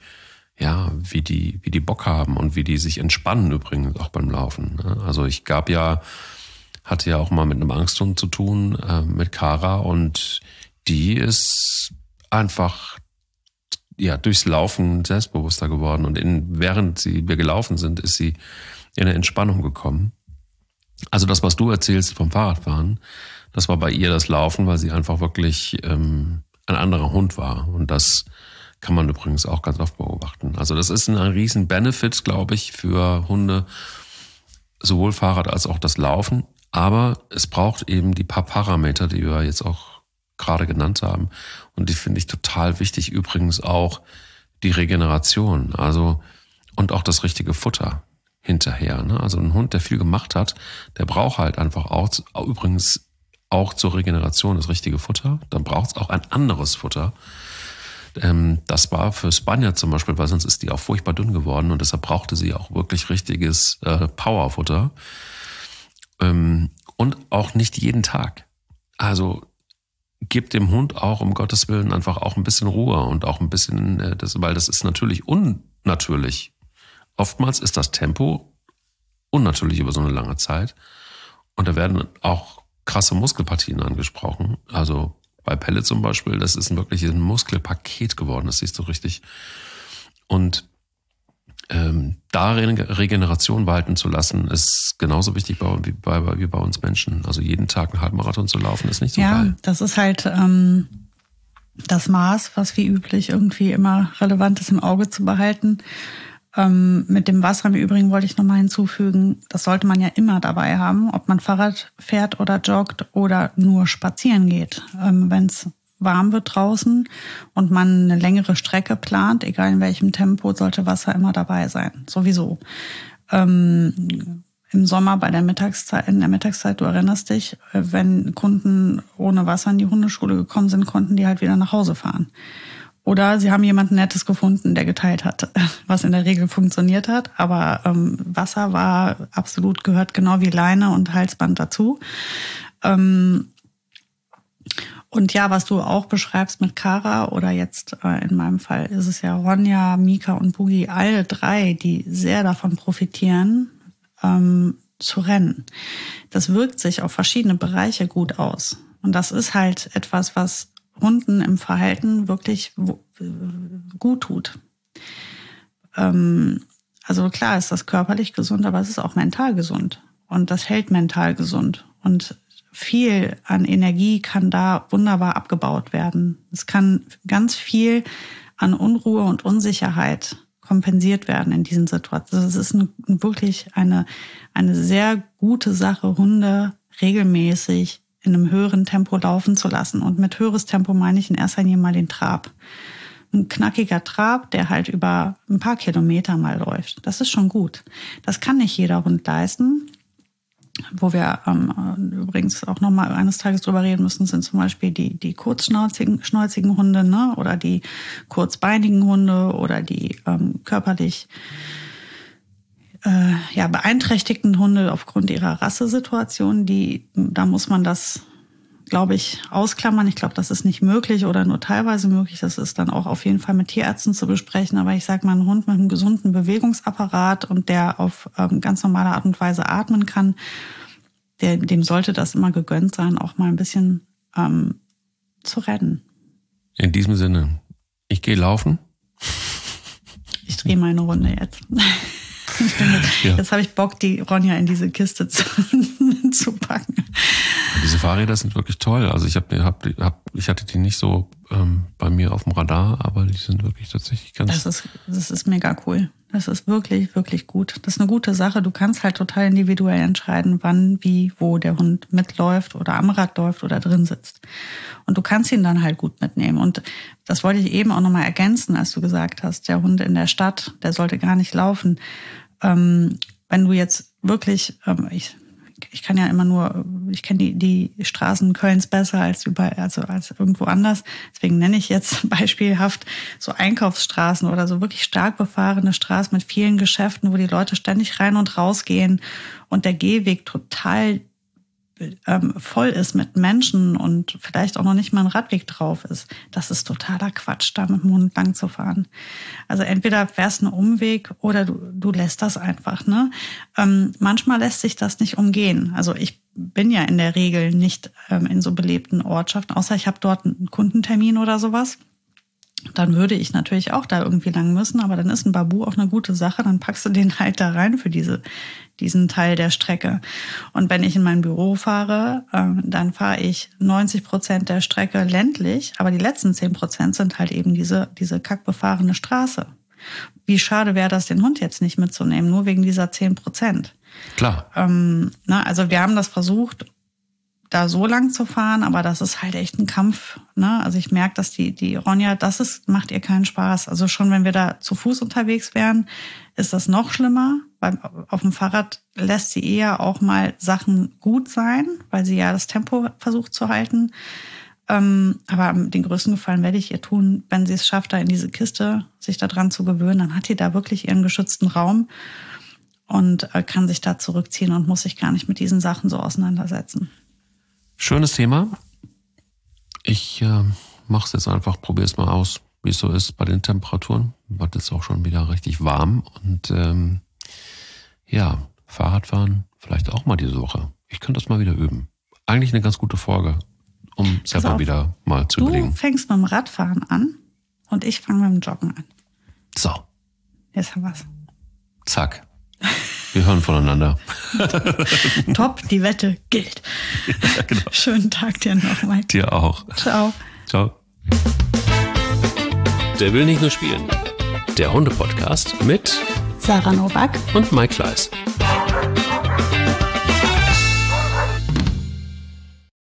Bock haben und wie die sich entspannen übrigens auch beim Laufen. Also ich hatte ja auch mal mit einem Angsthund zu tun, mit Kara, und die ist einfach durchs Laufen selbstbewusster geworden, und während wir gelaufen sind, ist sie in eine Entspannung gekommen. Also das, was du erzählst vom Fahrradfahren, das war bei ihr das Laufen, weil sie einfach wirklich ein anderer Hund war, und das kann man übrigens auch ganz oft beobachten. Also das ist ein riesen Benefit, glaube ich, für Hunde, sowohl Fahrrad als auch das Laufen. Aber es braucht eben die paar Parameter, die wir jetzt auch gerade genannt haben. Und die finde ich total wichtig. Übrigens auch die Regeneration, also und auch das richtige Futter hinterher. Ne? Also ein Hund, der viel gemacht hat, der braucht halt einfach auch, übrigens auch zur Regeneration, das richtige Futter. Dann braucht es auch ein anderes Futter. Das war für Spanier zum Beispiel, weil sonst ist die auch furchtbar dünn geworden, und deshalb brauchte sie auch wirklich richtiges Powerfutter. Und auch nicht jeden Tag. Also gebt dem Hund auch um Gottes Willen einfach auch ein bisschen Ruhe und auch ein bisschen, weil das ist natürlich unnatürlich. Oftmals ist das Tempo unnatürlich über so eine lange Zeit, und da werden auch krasse Muskelpartien angesprochen. Also bei Pelle zum Beispiel, das ist wirklich ein Muskelpaket geworden, das siehst du richtig. Und da Regeneration walten zu lassen, ist genauso wichtig wie bei uns Menschen. Also jeden Tag einen Halbmarathon zu laufen, ist nicht so geil. Ja, das ist halt das Maß, was wie üblich irgendwie immer relevant ist im Auge zu behalten. Mit dem Wasser im Übrigen wollte ich nochmal hinzufügen, das sollte man ja immer dabei haben, ob man Fahrrad fährt oder joggt oder nur spazieren geht. Wenn es warm wird draußen und man eine längere Strecke plant, egal in welchem Tempo, sollte Wasser immer dabei sein. Sowieso. Im Sommer in der Mittagszeit, du erinnerst dich, wenn Kunden ohne Wasser in die Hundeschule gekommen sind, konnten die halt wieder nach Hause fahren. Oder sie haben jemanden Nettes gefunden, der geteilt hat, was in der Regel funktioniert hat. Aber Wasser gehört genau wie Leine und Halsband dazu. Und ja, was du auch beschreibst mit Kara, oder jetzt in meinem Fall ist es ja Ronja, Mika und Boogie, alle 3, die sehr davon profitieren, zu rennen. Das wirkt sich auf verschiedene Bereiche gut aus. Und das ist halt etwas, was Hunden im Verhalten wirklich gut tut. Also klar ist das körperlich gesund, aber es ist auch mental gesund. Und das hält mental gesund. Und viel an Energie kann da wunderbar abgebaut werden. Es kann ganz viel an Unruhe und Unsicherheit kompensiert werden in diesen Situationen. Also es ist wirklich eine sehr gute Sache, Hunde regelmäßig in einem höheren Tempo laufen zu lassen. Und mit höheres Tempo meine ich in erster Linie mal den Trab. Ein knackiger Trab, der halt über ein paar Kilometer mal läuft. Das ist schon gut. Das kann nicht jeder Hund leisten. Wo wir übrigens auch noch mal eines Tages drüber reden müssen, sind zum Beispiel die kurzschnäuzigen Hunde, ne? Oder die kurzbeinigen Hunde oder die körperlich beeinträchtigten Hunde aufgrund ihrer Rassesituation. Da muss man das, glaube ich, ausklammern. Ich glaube, das ist nicht möglich oder nur teilweise möglich. Das ist dann auch auf jeden Fall mit Tierärzten zu besprechen. Aber ich sage mal, ein Hund mit einem gesunden Bewegungsapparat und der auf ganz normale Art und Weise atmen kann, dem sollte das immer gegönnt sein, auch mal ein bisschen zu rennen. In diesem Sinne, ich gehe laufen. Ich drehe meine Runde jetzt. Jetzt habe ich Bock, die Ronja in diese Kiste zu packen. Diese Fahrräder sind wirklich toll. Also ich hatte die nicht so bei mir auf dem Radar, aber die sind wirklich tatsächlich ganz... Das ist mega cool. Das ist wirklich, wirklich gut. Das ist eine gute Sache. Du kannst halt total individuell entscheiden, wann, wie, wo der Hund mitläuft oder am Rad läuft oder drin sitzt. Und du kannst ihn dann halt gut mitnehmen. Und das wollte ich eben auch nochmal ergänzen, als du gesagt hast, der Hund in der Stadt, der sollte gar nicht laufen. wenn du jetzt wirklich, ich kann ja immer nur, ich kenne die Straßen Kölns besser als als irgendwo anders. Deswegen nenne ich jetzt beispielhaft so Einkaufsstraßen oder so wirklich stark befahrene Straßen mit vielen Geschäften, wo die Leute ständig rein und raus gehen und der Gehweg total voll ist mit Menschen und vielleicht auch noch nicht mal ein Radweg drauf ist. Das ist totaler Quatsch, da mit dem Hund lang zu fahren. Also entweder fährst du einen Umweg oder du lässt das einfach. Ne? Manchmal lässt sich das nicht umgehen. Also ich bin ja in der Regel nicht in so belebten Ortschaften, außer ich habe dort einen Kundentermin oder sowas. Dann würde ich natürlich auch da irgendwie lang müssen, aber dann ist ein Babu auch eine gute Sache, dann packst du den halt da rein für diesen Teil der Strecke. Und wenn ich in mein Büro fahre, dann fahre ich 90% der Strecke ländlich, aber die letzten 10% sind halt eben diese kackbefahrene Straße. Wie schade wäre das, den Hund jetzt nicht mitzunehmen, nur wegen dieser 10%. Klar. Also wir haben das versucht, da so lang zu fahren, aber das ist halt echt ein Kampf. Ne? Also ich merke, dass die Ronja, macht ihr keinen Spaß. Also schon wenn wir da zu Fuß unterwegs wären, ist das noch schlimmer, weil auf dem Fahrrad lässt sie eher auch mal Sachen gut sein, weil sie ja das Tempo versucht zu halten. Aber den größten Gefallen werde ich ihr tun, wenn sie es schafft, da in diese Kiste sich da dran zu gewöhnen, dann hat sie da wirklich ihren geschützten Raum und kann sich da zurückziehen und muss sich gar nicht mit diesen Sachen so auseinandersetzen. Schönes Thema. Ich mache es jetzt einfach, probiere es mal aus, wie es so ist bei den Temperaturen. Wird jetzt auch schon wieder richtig warm. Und Fahrradfahren vielleicht auch mal diese Woche. Ich könnte das mal wieder üben. Eigentlich eine ganz gute Folge, um selber wieder mal zu überlegen. Du fängst mit dem Radfahren an und ich fange mit dem Joggen an. So. Jetzt haben wir's. Zack. Wir hören voneinander. Top, die Wette gilt. Ja, genau. Schönen Tag dir noch, Mike. Dir auch. Ciao. Ciao. Der will nicht nur spielen. Der Hunde-Podcast mit Sarah Novak und Mike Kleiss.